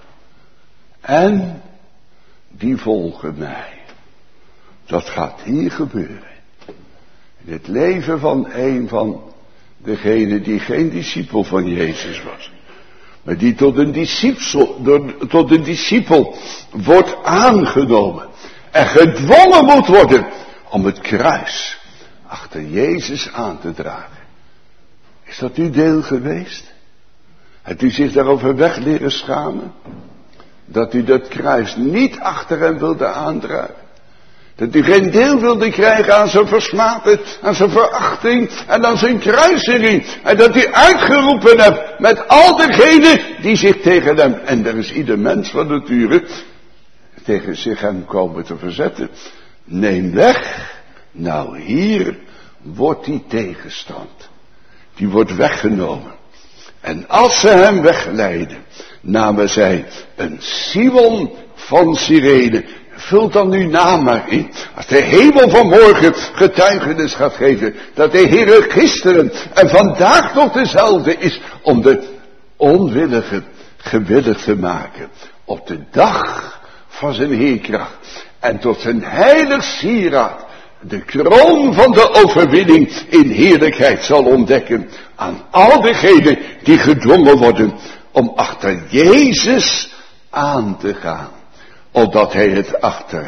En die volgen mij. Dat gaat hier gebeuren. In het leven van een van degenen die geen discipel van Jezus was. Maar die tot een discipel, tot een discipel wordt aangenomen. En gedwongen moet worden om het kruis achter Jezus aan te dragen. Is dat uw deel geweest? Hebt u zich daarover weg leren schamen? Dat u dat kruis niet achter hem wilde aandragen? Dat u geen deel wilde krijgen aan zijn versmaten, aan zijn verachting en aan zijn kruising. En dat u uitgeroepen hebt met al degenen die zich tegen hem, en er is ieder mens van nature, tegen zich hem komen te verzetten. Neem weg. Nou, hier wordt die tegenstand. Die wordt weggenomen. En als ze hem wegleiden, namen zij een Simon van Cyrene. Vul dan uw naam maar in. Als de hemel vanmorgen getuigenis gaat geven. Dat de Heere gisteren en vandaag nog dezelfde is. Om de onwillige gewillig te maken. Op de dag van zijn heerkracht. En tot zijn heilig sieraad. De kroon van de overwinning in heerlijkheid zal ontdekken. Aan al degenen die gedwongen worden. Om achter Jezus aan te gaan. Opdat hij het achter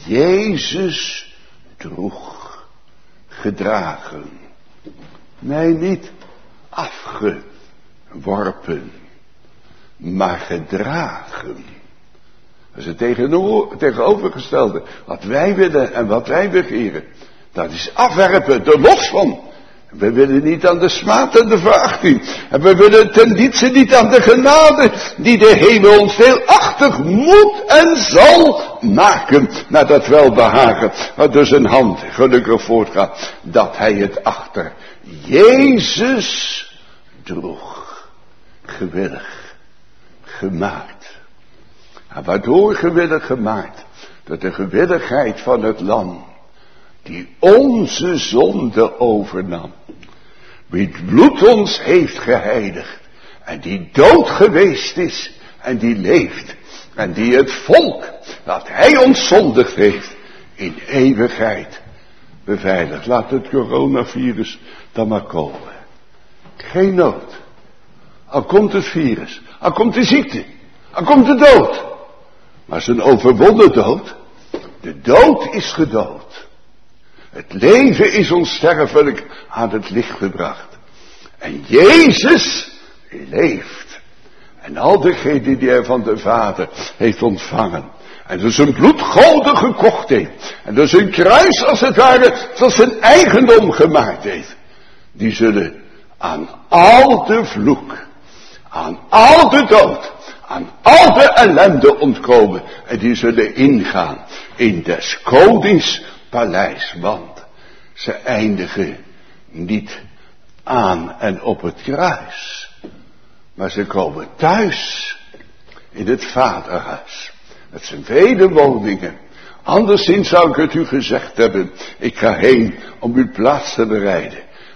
Jezus droeg. Gedragen. Nee, niet afgeworpen. Maar gedragen. Dat is het tegenovergestelde. Wat wij willen en wat wij begeren. Dat is afwerpen, er los van. We willen niet aan de smaad en de verachting. En we willen ten diepste niet aan de genade die de hemel ons deelachtig moet en zal maken. Naar dat welbehagen wat door zijn hand gelukkig voortgaat. Dat hij het achter Jezus droeg. Gewillig gemaakt. En waardoor gewillig gemaakt? Door de gewilligheid van het lam. Die onze zonde overnam. Wie het bloed ons heeft geheiligd. En die dood geweest is. En die leeft. En die het volk dat hij ontzondigd heeft. In eeuwigheid beveiligd. Laat het coronavirus dan maar komen. Geen nood. Al komt het virus. Al komt de ziekte. Al komt de dood. Maar zijn overwonnen dood. De dood is gedood. Het leven is onsterfelijk aan het licht gebracht. En Jezus leeft. En al degenen die hij van de Vader heeft ontvangen. En door zijn bloed goden gekocht heeft. En door zijn kruis als het ware tot zijn eigendom gemaakt heeft. Die zullen aan al de vloek. Aan al de dood. Aan al de ellende ontkomen. En die zullen ingaan in des konings paleis. Want ze eindigen niet aan en op het kruis. Maar ze komen thuis in het vaderhuis. Met zijn vele woningen. Anderszins zou ik het u gezegd hebben. Ik ga heen om uw plaats te bereiden.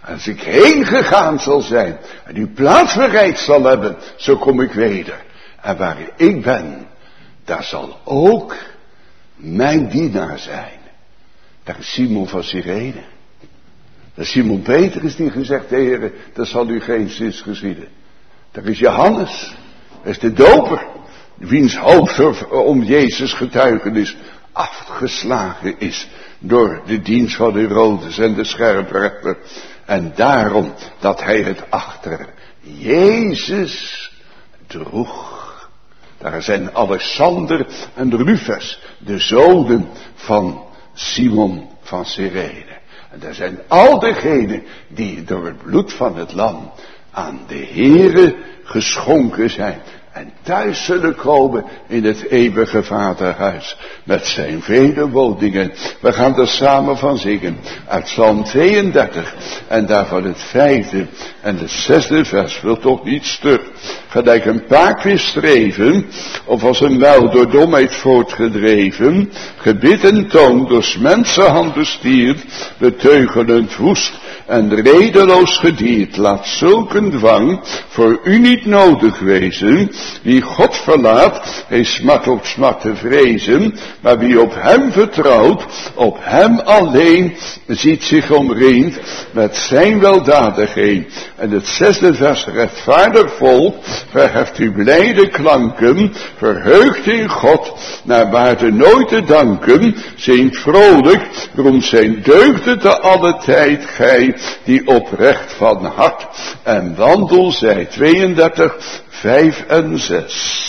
Als ik heen gegaan zal zijn en u plaats bereid zal hebben, zo kom ik weder. En waar ik ben, daar zal ook mijn dienaar zijn. Daar is Simon van Cyrene. Dat is Simon Petrus die gezegd, Heere, dat zal u geen zins geschieden. Daar is Johannes, dat is de doper, wiens hoofd om Jezus getuigenis afgeslagen is door de dienst van Herodes en de scherprechter. En daarom dat hij het achter Jezus droeg. Daar zijn Alexander en Rufus, de zonen van Simon van Cyrene. En daar zijn al degenen die door het bloed van het lam aan de Heere geschonken zijn. En thuis zullen komen in het eeuwige vaderhuis. Met zijn vele woningen. We gaan er samen van zingen. Uit Psalm tweeëndertig. En daarvan het vijfde en het zesde vers. Wil toch niet stuk. Gelijk een paard weer streven. Of als een muil door domheid voortgedreven. Gebit en toon door 's mensenhand bestierd. Beteugelend woest en redeloos gedierd. Laat zulk een dwang voor u niet nodig wezen. Wie God verlaat, heeft smat op smat te vrezen. Maar wie op hem vertrouwt, op hem alleen, ziet zich omringd met zijn weldadigheid. En het zesde vers, rechtvaardig volk, verheft uw blijde klanken, verheugt in God, naar waarde nooit te danken, zingt vrolijk, roemt zijn deugden te alle tijd, gij die oprecht van hart en wandel zij. tweeëndertig, vijf en zes.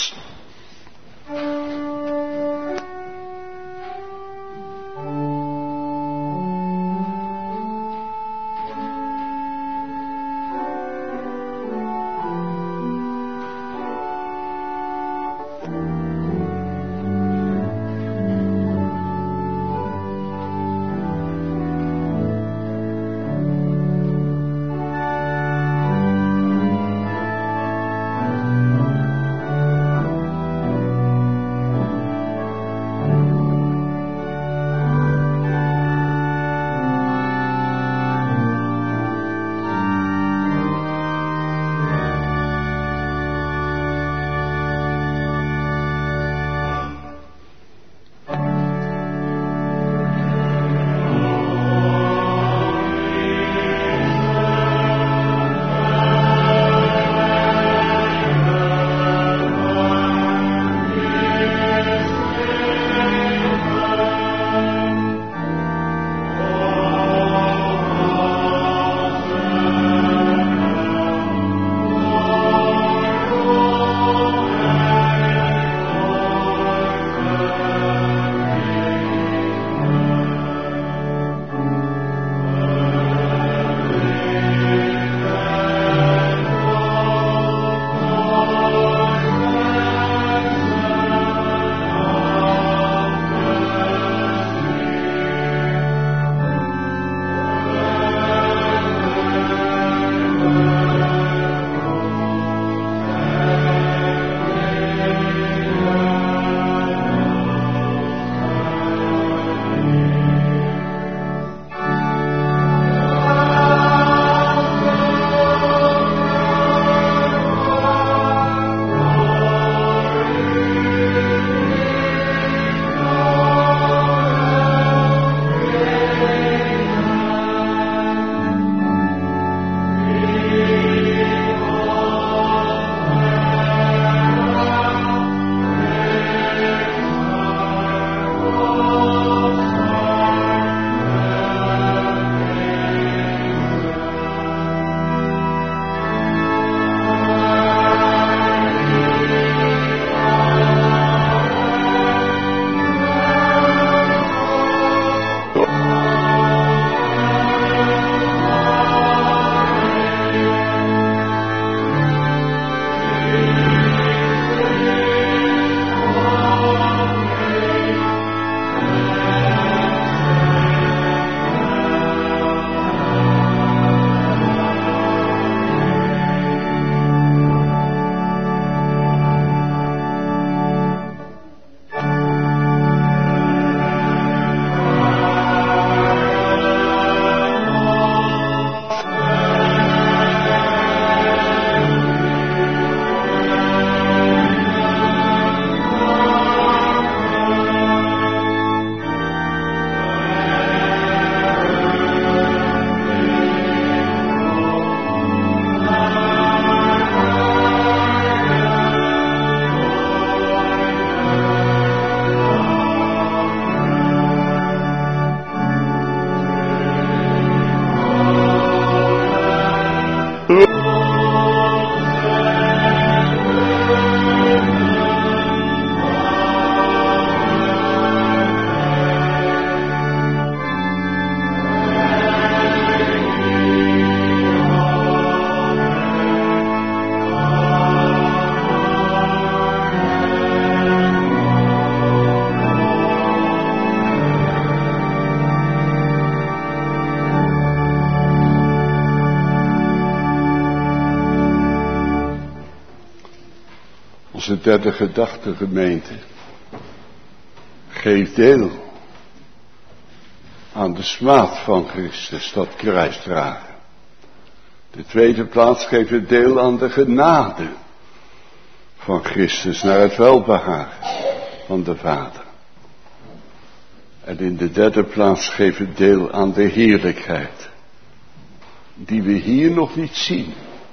Onze derde gedachte, gemeente. Geef deel aan de smaad van Christus, dat kruisdragen. De tweede plaats geeft het deel aan de genade van Christus naar het welbehagen van de Vader. En in de derde plaats geeft het deel aan de heerlijkheid, die we hier nog niet zien,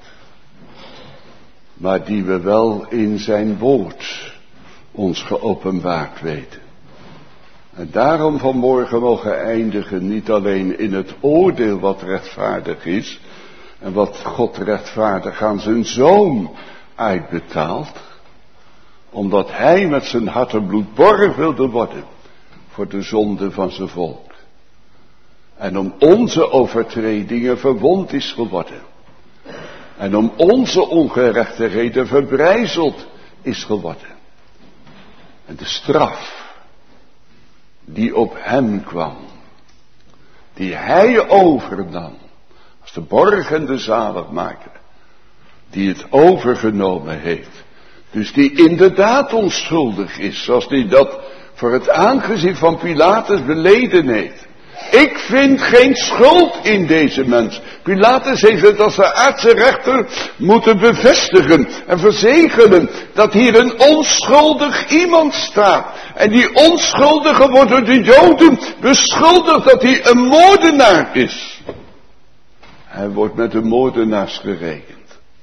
maar die we wel in zijn woord ons geopenbaard weten. En daarom vanmorgen mogen eindigen niet alleen in het oordeel wat rechtvaardig is en wat God rechtvaardig aan zijn Zoon uitbetaalt, omdat hij met zijn hart en bloed borg wilde worden voor de zonde van zijn volk. En om onze overtredingen verwond is geworden. En om onze ongerechtigheden verbrijzeld is geworden. En de straf die op hem kwam, die hij overnam, als de borg en de zaligmaker, die het overgenomen heeft, dus die inderdaad onschuldig is, zoals hij dat voor het aangezicht van Pilatus beleden heeft. Ik vind geen schuld in deze mens. Pilatus heeft het als de aardse rechter moeten bevestigen en verzekeren dat hier een onschuldig iemand staat. En die onschuldige wordt door de Joden beschuldigd dat hij een moordenaar is. Hij wordt met de moordenaars gerekend.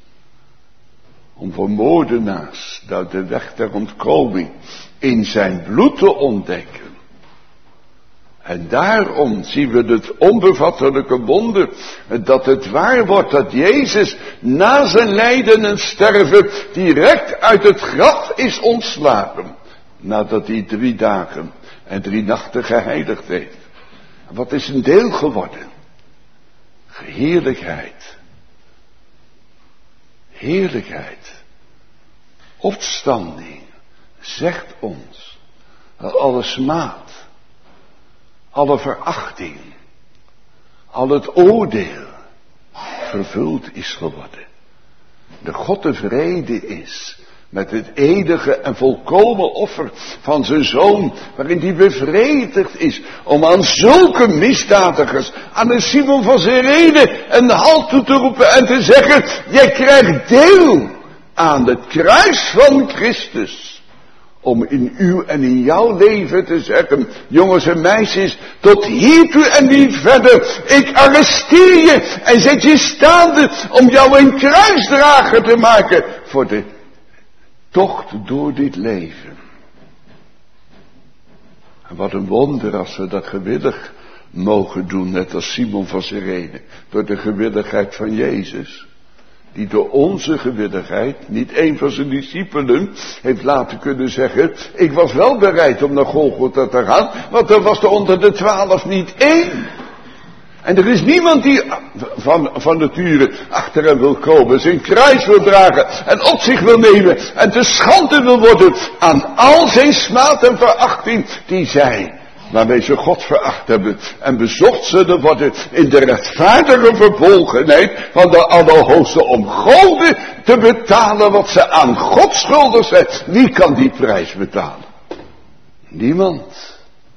Om voor moordenaars nou de weg der ontkoming in zijn bloed te ontdekken. En daarom zien we het onbevattelijke wonder, dat het waar wordt dat Jezus na zijn lijden en sterven direct uit het graf is ontslapen. Nadat hij drie dagen en drie nachten geheiligd heeft. Wat is een deel geworden? Heerlijkheid. Heerlijkheid. Opstanding zegt ons dat alle smaad, alle verachting, al het oordeel vervuld is geworden. De God tevreden is met het eeuwige en volkomen offer van zijn Zoon, waarin hij bevredigd is om aan zulke misdadigers, aan een Simon van Cyrene, een halt toe te roepen en te zeggen, jij krijgt deel aan het kruis van Christus. Om in uw en in jouw leven te zeggen, jongens en meisjes, tot hiertoe en niet verder. Ik arresteer je en zet je staande om jou een kruisdrager te maken voor de tocht door dit leven. En wat een wonder als we dat gewillig mogen doen, net als Simon van Cyrene, door de gewilligheid van Jezus. Die door onze gewilligheid, niet een van zijn discipelen, heeft laten kunnen zeggen, ik was wel bereid om naar Golgotha te gaan, want er was er onder de twaalf niet één. En er is niemand die van, van nature achter hem wil komen, zijn kruis wil dragen en op zich wil nemen en te schande wil worden aan al zijn smaad en verachting die zij, waarmee ze God veracht hebben en bezocht zullen worden in de rechtvaardige verbolgenheid van de Allerhoogste om goden te betalen wat ze aan God schuldig zijn. Wie kan die prijs betalen? Niemand.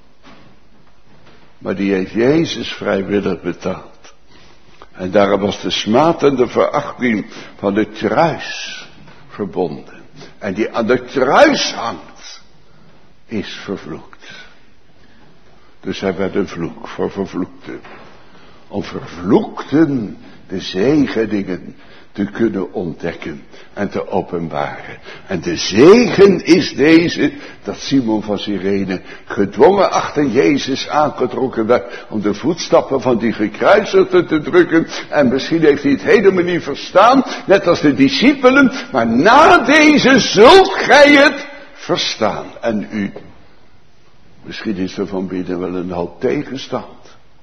Maar die heeft Jezus vrijwillig betaald. En daarom was de smaad en de verachting van het kruis verbonden. En die aan de kruis hangt, is vervloekt. Dus hij werd een vloek voor vervloekten. Om vervloekten de zegeningen te kunnen ontdekken en te openbaren. En de zegen is deze, dat Simon van Cyrene gedwongen achter Jezus aangetrokken werd om de voetstappen van die gekruisigde te drukken. En misschien heeft hij het helemaal niet verstaan, net als de discipelen, maar na deze zult gij het verstaan. En u, misschien is er van binnen wel een hoop tegenstand.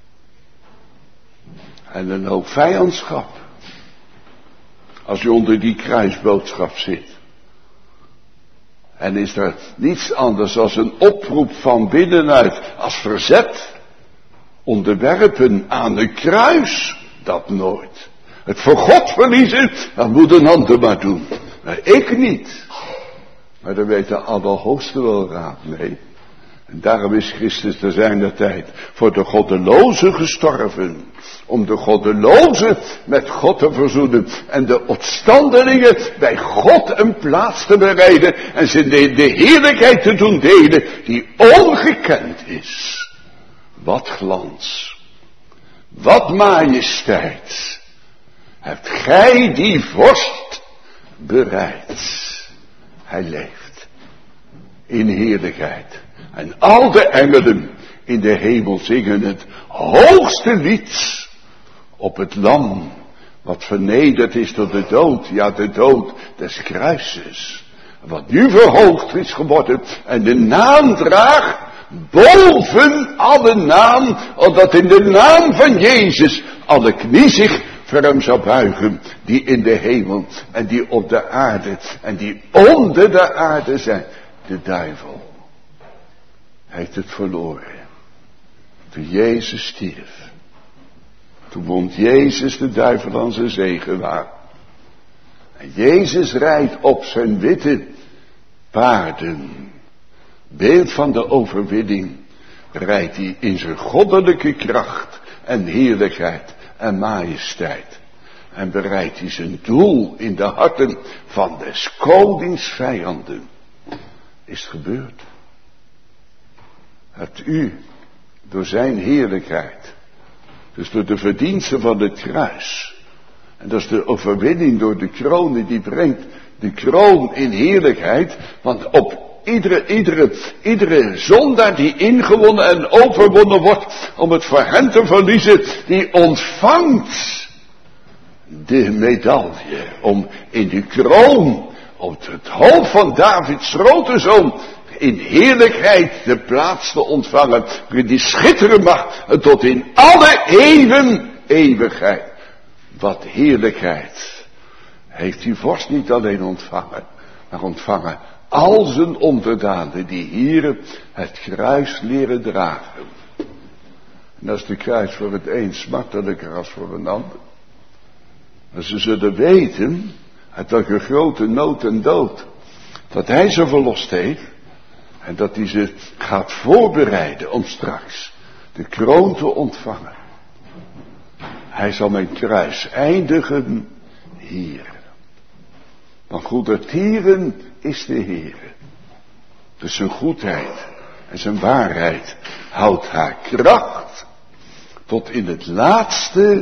En een hoop vijandschap. Als u onder die kruisboodschap zit. En is er niets anders dan een oproep van binnenuit als verzet. Onderwerpen aan de kruis, dat nooit. Het voor God verliezen, dat moet een ander maar doen. Maar ik niet. Maar daar weet de Allerhoogste wel raad mee. En daarom is Christus te zijner tijd voor de goddelozen gestorven. Om de goddelozen met God te verzoenen. En de opstandelingen bij God een plaats te bereiden. En ze de, de heerlijkheid te doen delen die ongekend is. Wat glans. Wat majesteit. Hebt gij die vorst bereid. Hij leeft. In heerlijkheid. En al de engelen in de hemel zingen het hoogste lied op het lam, wat vernederd is door de dood, ja de dood des kruises. Wat nu verhoogd is geworden en de naam draagt boven alle naam, omdat in de naam van Jezus alle knie zich voor hem zou buigen, die in de hemel en die op de aarde en die onder de aarde zijn. De duivel heeft het verloren. Toen Jezus stierf. Toen wond Jezus de duivel aan zijn zegewaar. En Jezus rijdt op zijn witte paarden. Beeld van de overwinning. Rijdt hij in zijn goddelijke kracht en heerlijkheid en majesteit. En bereidt hij zijn doel in de harten van des konings vijanden. Is het gebeurd? Dat u door zijn heerlijkheid, dus door de verdiensten van het kruis, en dat is de overwinning door de kroon die brengt de kroon in heerlijkheid, want op iedere, iedere, iedere zondaar die ingewonnen en overwonnen wordt om het voor hen te verliezen, die ontvangt de medaille om in de kroon op het hoofd van Davids grote zoon in heerlijkheid de plaats te ontvangen, die schitteren mag tot in alle eeuwen eeuwigheid. Wat heerlijkheid heeft die vorst niet alleen ontvangen, maar ontvangen al zijn onderdanen die hier het kruis leren dragen. En dat is de kruis voor het een smartelijker als voor een ander. Maar ze zullen weten uit welke grote nood en dood dat hij ze verlost heeft. En dat hij ze gaat voorbereiden om straks de kroon te ontvangen. Hij zal mijn kruis eindigen hier. Want goedertieren is de Heer. Dus zijn goedheid en zijn waarheid houdt haar kracht tot in het laatste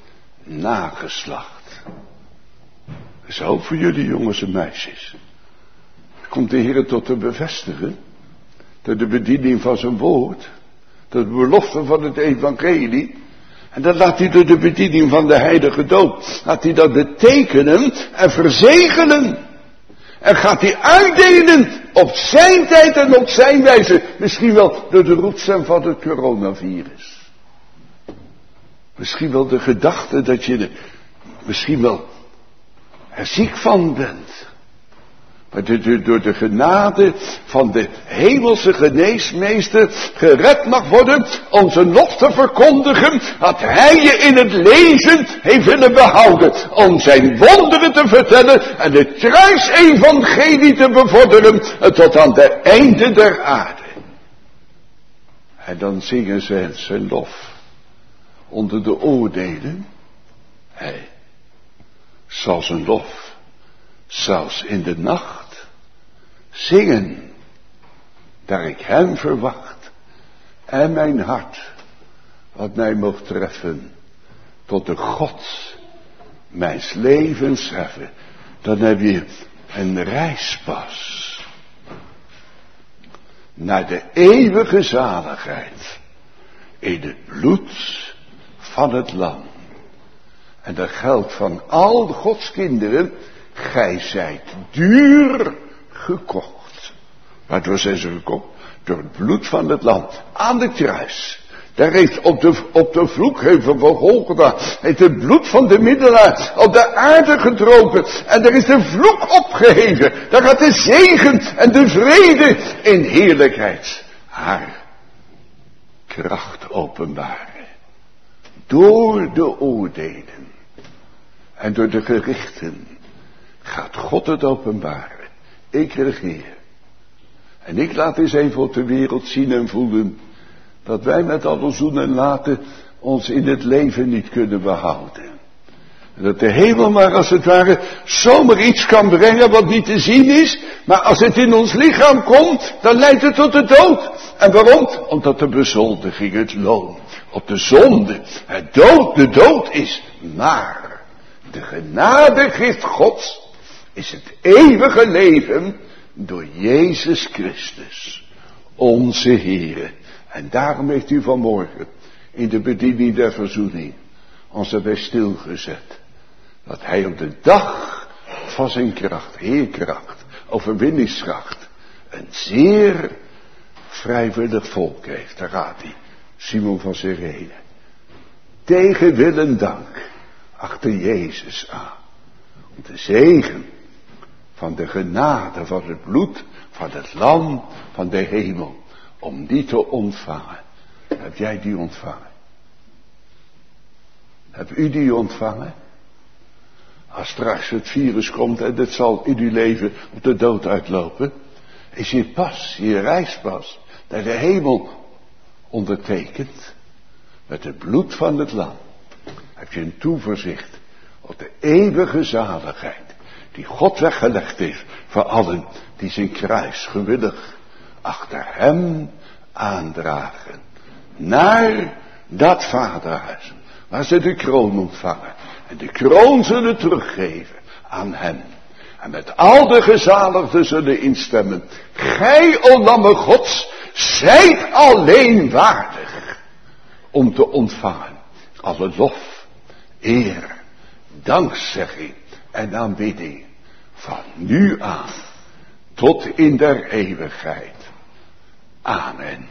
nageslacht. Dat is hoop voor jullie jongens en meisjes. Komt de Heer tot te bevestigen. Door de bediening van zijn woord. Door de belofte van het evangelie. En dan laat hij door de bediening van de heilige doop. Laat hij dat betekenen en verzegelen. En gaat hij uitdelen op zijn tijd en op zijn wijze. Misschien wel door de roetstem van het coronavirus. Misschien wel de gedachte dat je er misschien wel er ziek van bent. Maar door de genade van de hemelse geneesmeester gered mag worden om zijn lof te verkondigen, dat hij je in het leven heeft willen behouden, om zijn wonderen te vertellen en het kruisevangelie te bevorderen tot aan de einde der aarde. En dan zingen ze zijn lof onder de oordelen. Hij zal zijn lof zelfs in de nacht zingen, daar ik hem verwacht en mijn hart, wat mij mocht treffen, tot de God mijns levens heffen. Dan heb je een reispas naar de eeuwige zaligheid in het bloed van het lam. En dat geldt van al Gods kinderen. Gij zijt duur gekocht. Waardoor zijn ze gekocht? Door het bloed van het lam. Aan de kruis. Daar heeft op de, op de vloekheuvel van Golgotha, heeft het bloed van de middelaar op de aarde gedropen. En er is de vloek opgeheven. Daar gaat de zegen en de vrede in heerlijkheid haar kracht openbaren. Door de oordelen en door de gerichten gaat God het openbaren Ik regeer. En ik laat eens even op de wereld zien en voelen dat wij met alle zoen en laten ons in het leven niet kunnen behouden. En dat de hemel maar als het ware zomaar iets kan brengen wat niet te zien is, maar als het in ons lichaam komt, dan leidt het tot de dood. En waarom? Omdat de bezoldiging, het loon op de zonde, het dood, de dood is. Maar de genadegift Gods is het eeuwige leven door Jezus Christus, onze Heere. En daarom heeft u vanmorgen in de bediening der verzoening ons erbij stilgezet. Dat hij op de dag van zijn kracht, heerkracht, overwinningskracht, een zeer vrijwillig volk heeft. Daar gaat hij, Simon van Cyrene. Tegen wil en dank achter Jezus aan. Om de zegen van de genade, van het bloed, van het lam, van de hemel. Om die te ontvangen. Heb jij die ontvangen? Heb u die ontvangen? Als straks het virus komt en het zal in uw leven op de dood uitlopen. Is je pas, je reispas, naar de hemel ondertekend. Met het bloed van het lam. Heb je een toeverzicht op de eeuwige zaligheid. Die God weggelegd heeft voor allen die zijn kruis gewillig achter hem aandragen. Naar dat vaderhuis. Waar ze de kroon ontvangen. En de kroon zullen teruggeven aan hem. En met al de gezaligden zullen instemmen. Gij, o Lamme Gods, zijt alleen waardig om te ontvangen alle lof, eer, dankzegging en aanbidding. Van nu aan tot in der eeuwigheid. Amen.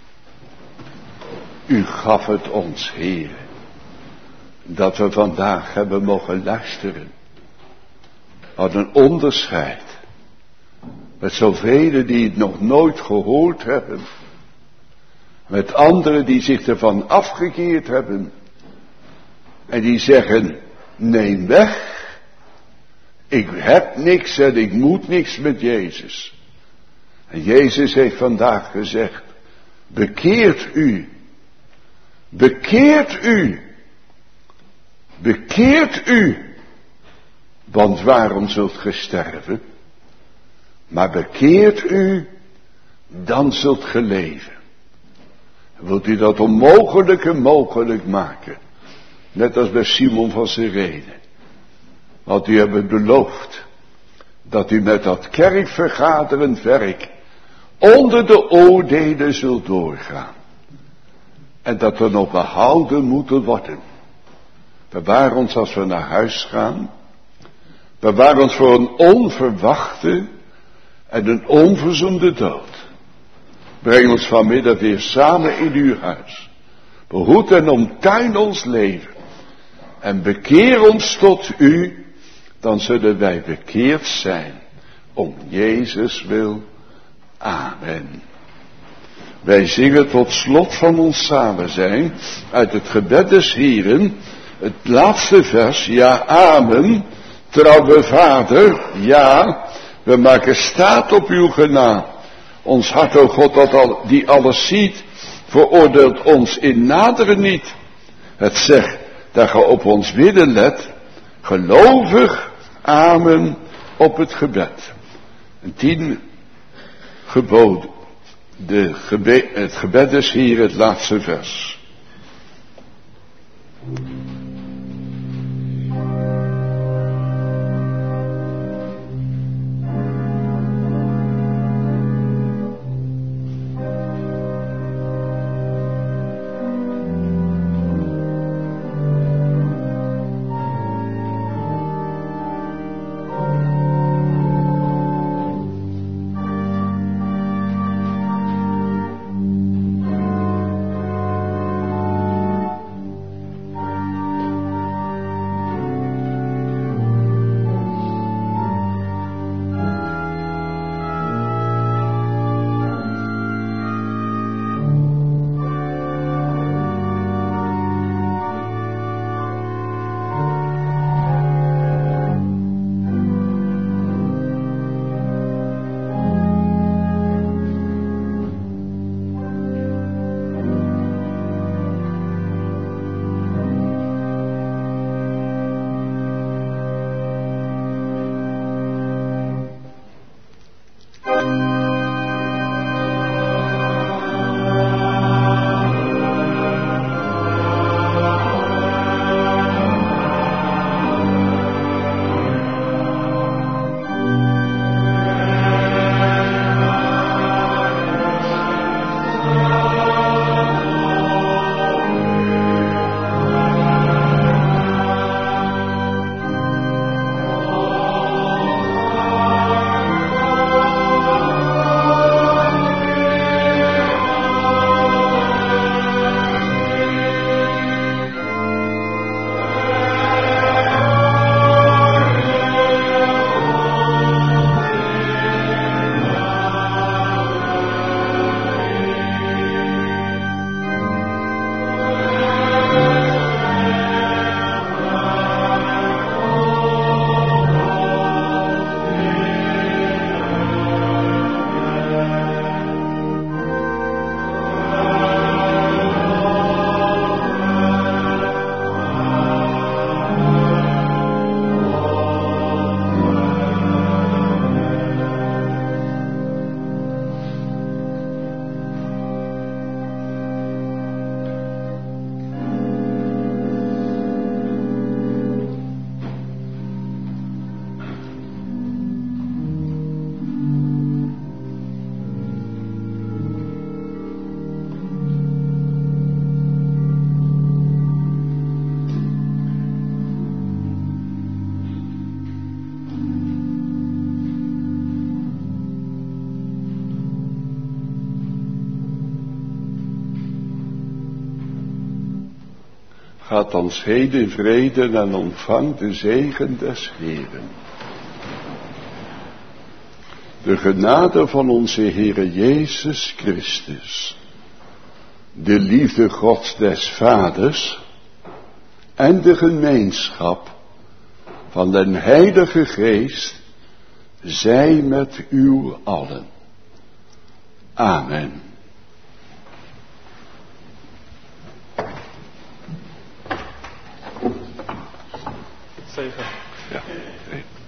U gaf het ons, Heer, dat we vandaag hebben mogen luisteren. Wat een onderscheid. Met zoveel die het nog nooit gehoord hebben. Met anderen die zich ervan afgekeerd hebben. En die zeggen, neem weg. Ik heb niks en ik moet niks met Jezus. En Jezus heeft vandaag gezegd, bekeert u. Bekeert u. Bekeert u. Want waarom zult ge sterven? Maar bekeert u, dan zult ge leven. Wilt u dat onmogelijke mogelijk maken? Net als bij Simon van Cyrene. Want u hebt beloofd dat u met dat kerkvergaderend werk onder de oordelen zult doorgaan. En dat er nog behouden moeten worden. Bewaar ons als we naar huis gaan. Bewaar ons voor een onverwachte en een onverzoende dood. Breng ons vanmiddag weer samen in uw huis. Behoed en omtuin ons leven. En bekeer ons tot u, dan zullen wij bekeerd zijn. Om Jezus wil. Amen. Wij zingen tot slot van ons samen zijn uit het gebed des Heren, het laatste vers, ja, amen, trouwe Vader, ja, we maken staat op uw genade. Ons hart, o God, dat al, die alles ziet, veroordeelt ons in naderen niet. Het zegt dat ge op ons bidden let, gelovig, amen, op het gebed. Een tien geboden. De gebe- het gebed is hier het laatste vers. Gaat dan heen in vrede en ontvang de zegen des Heeren. De genade van onze Heere Jezus Christus, de liefde Gods des Vaders en de gemeenschap van den Heilige Geest zij met u allen. Amen. Zegen. Ja.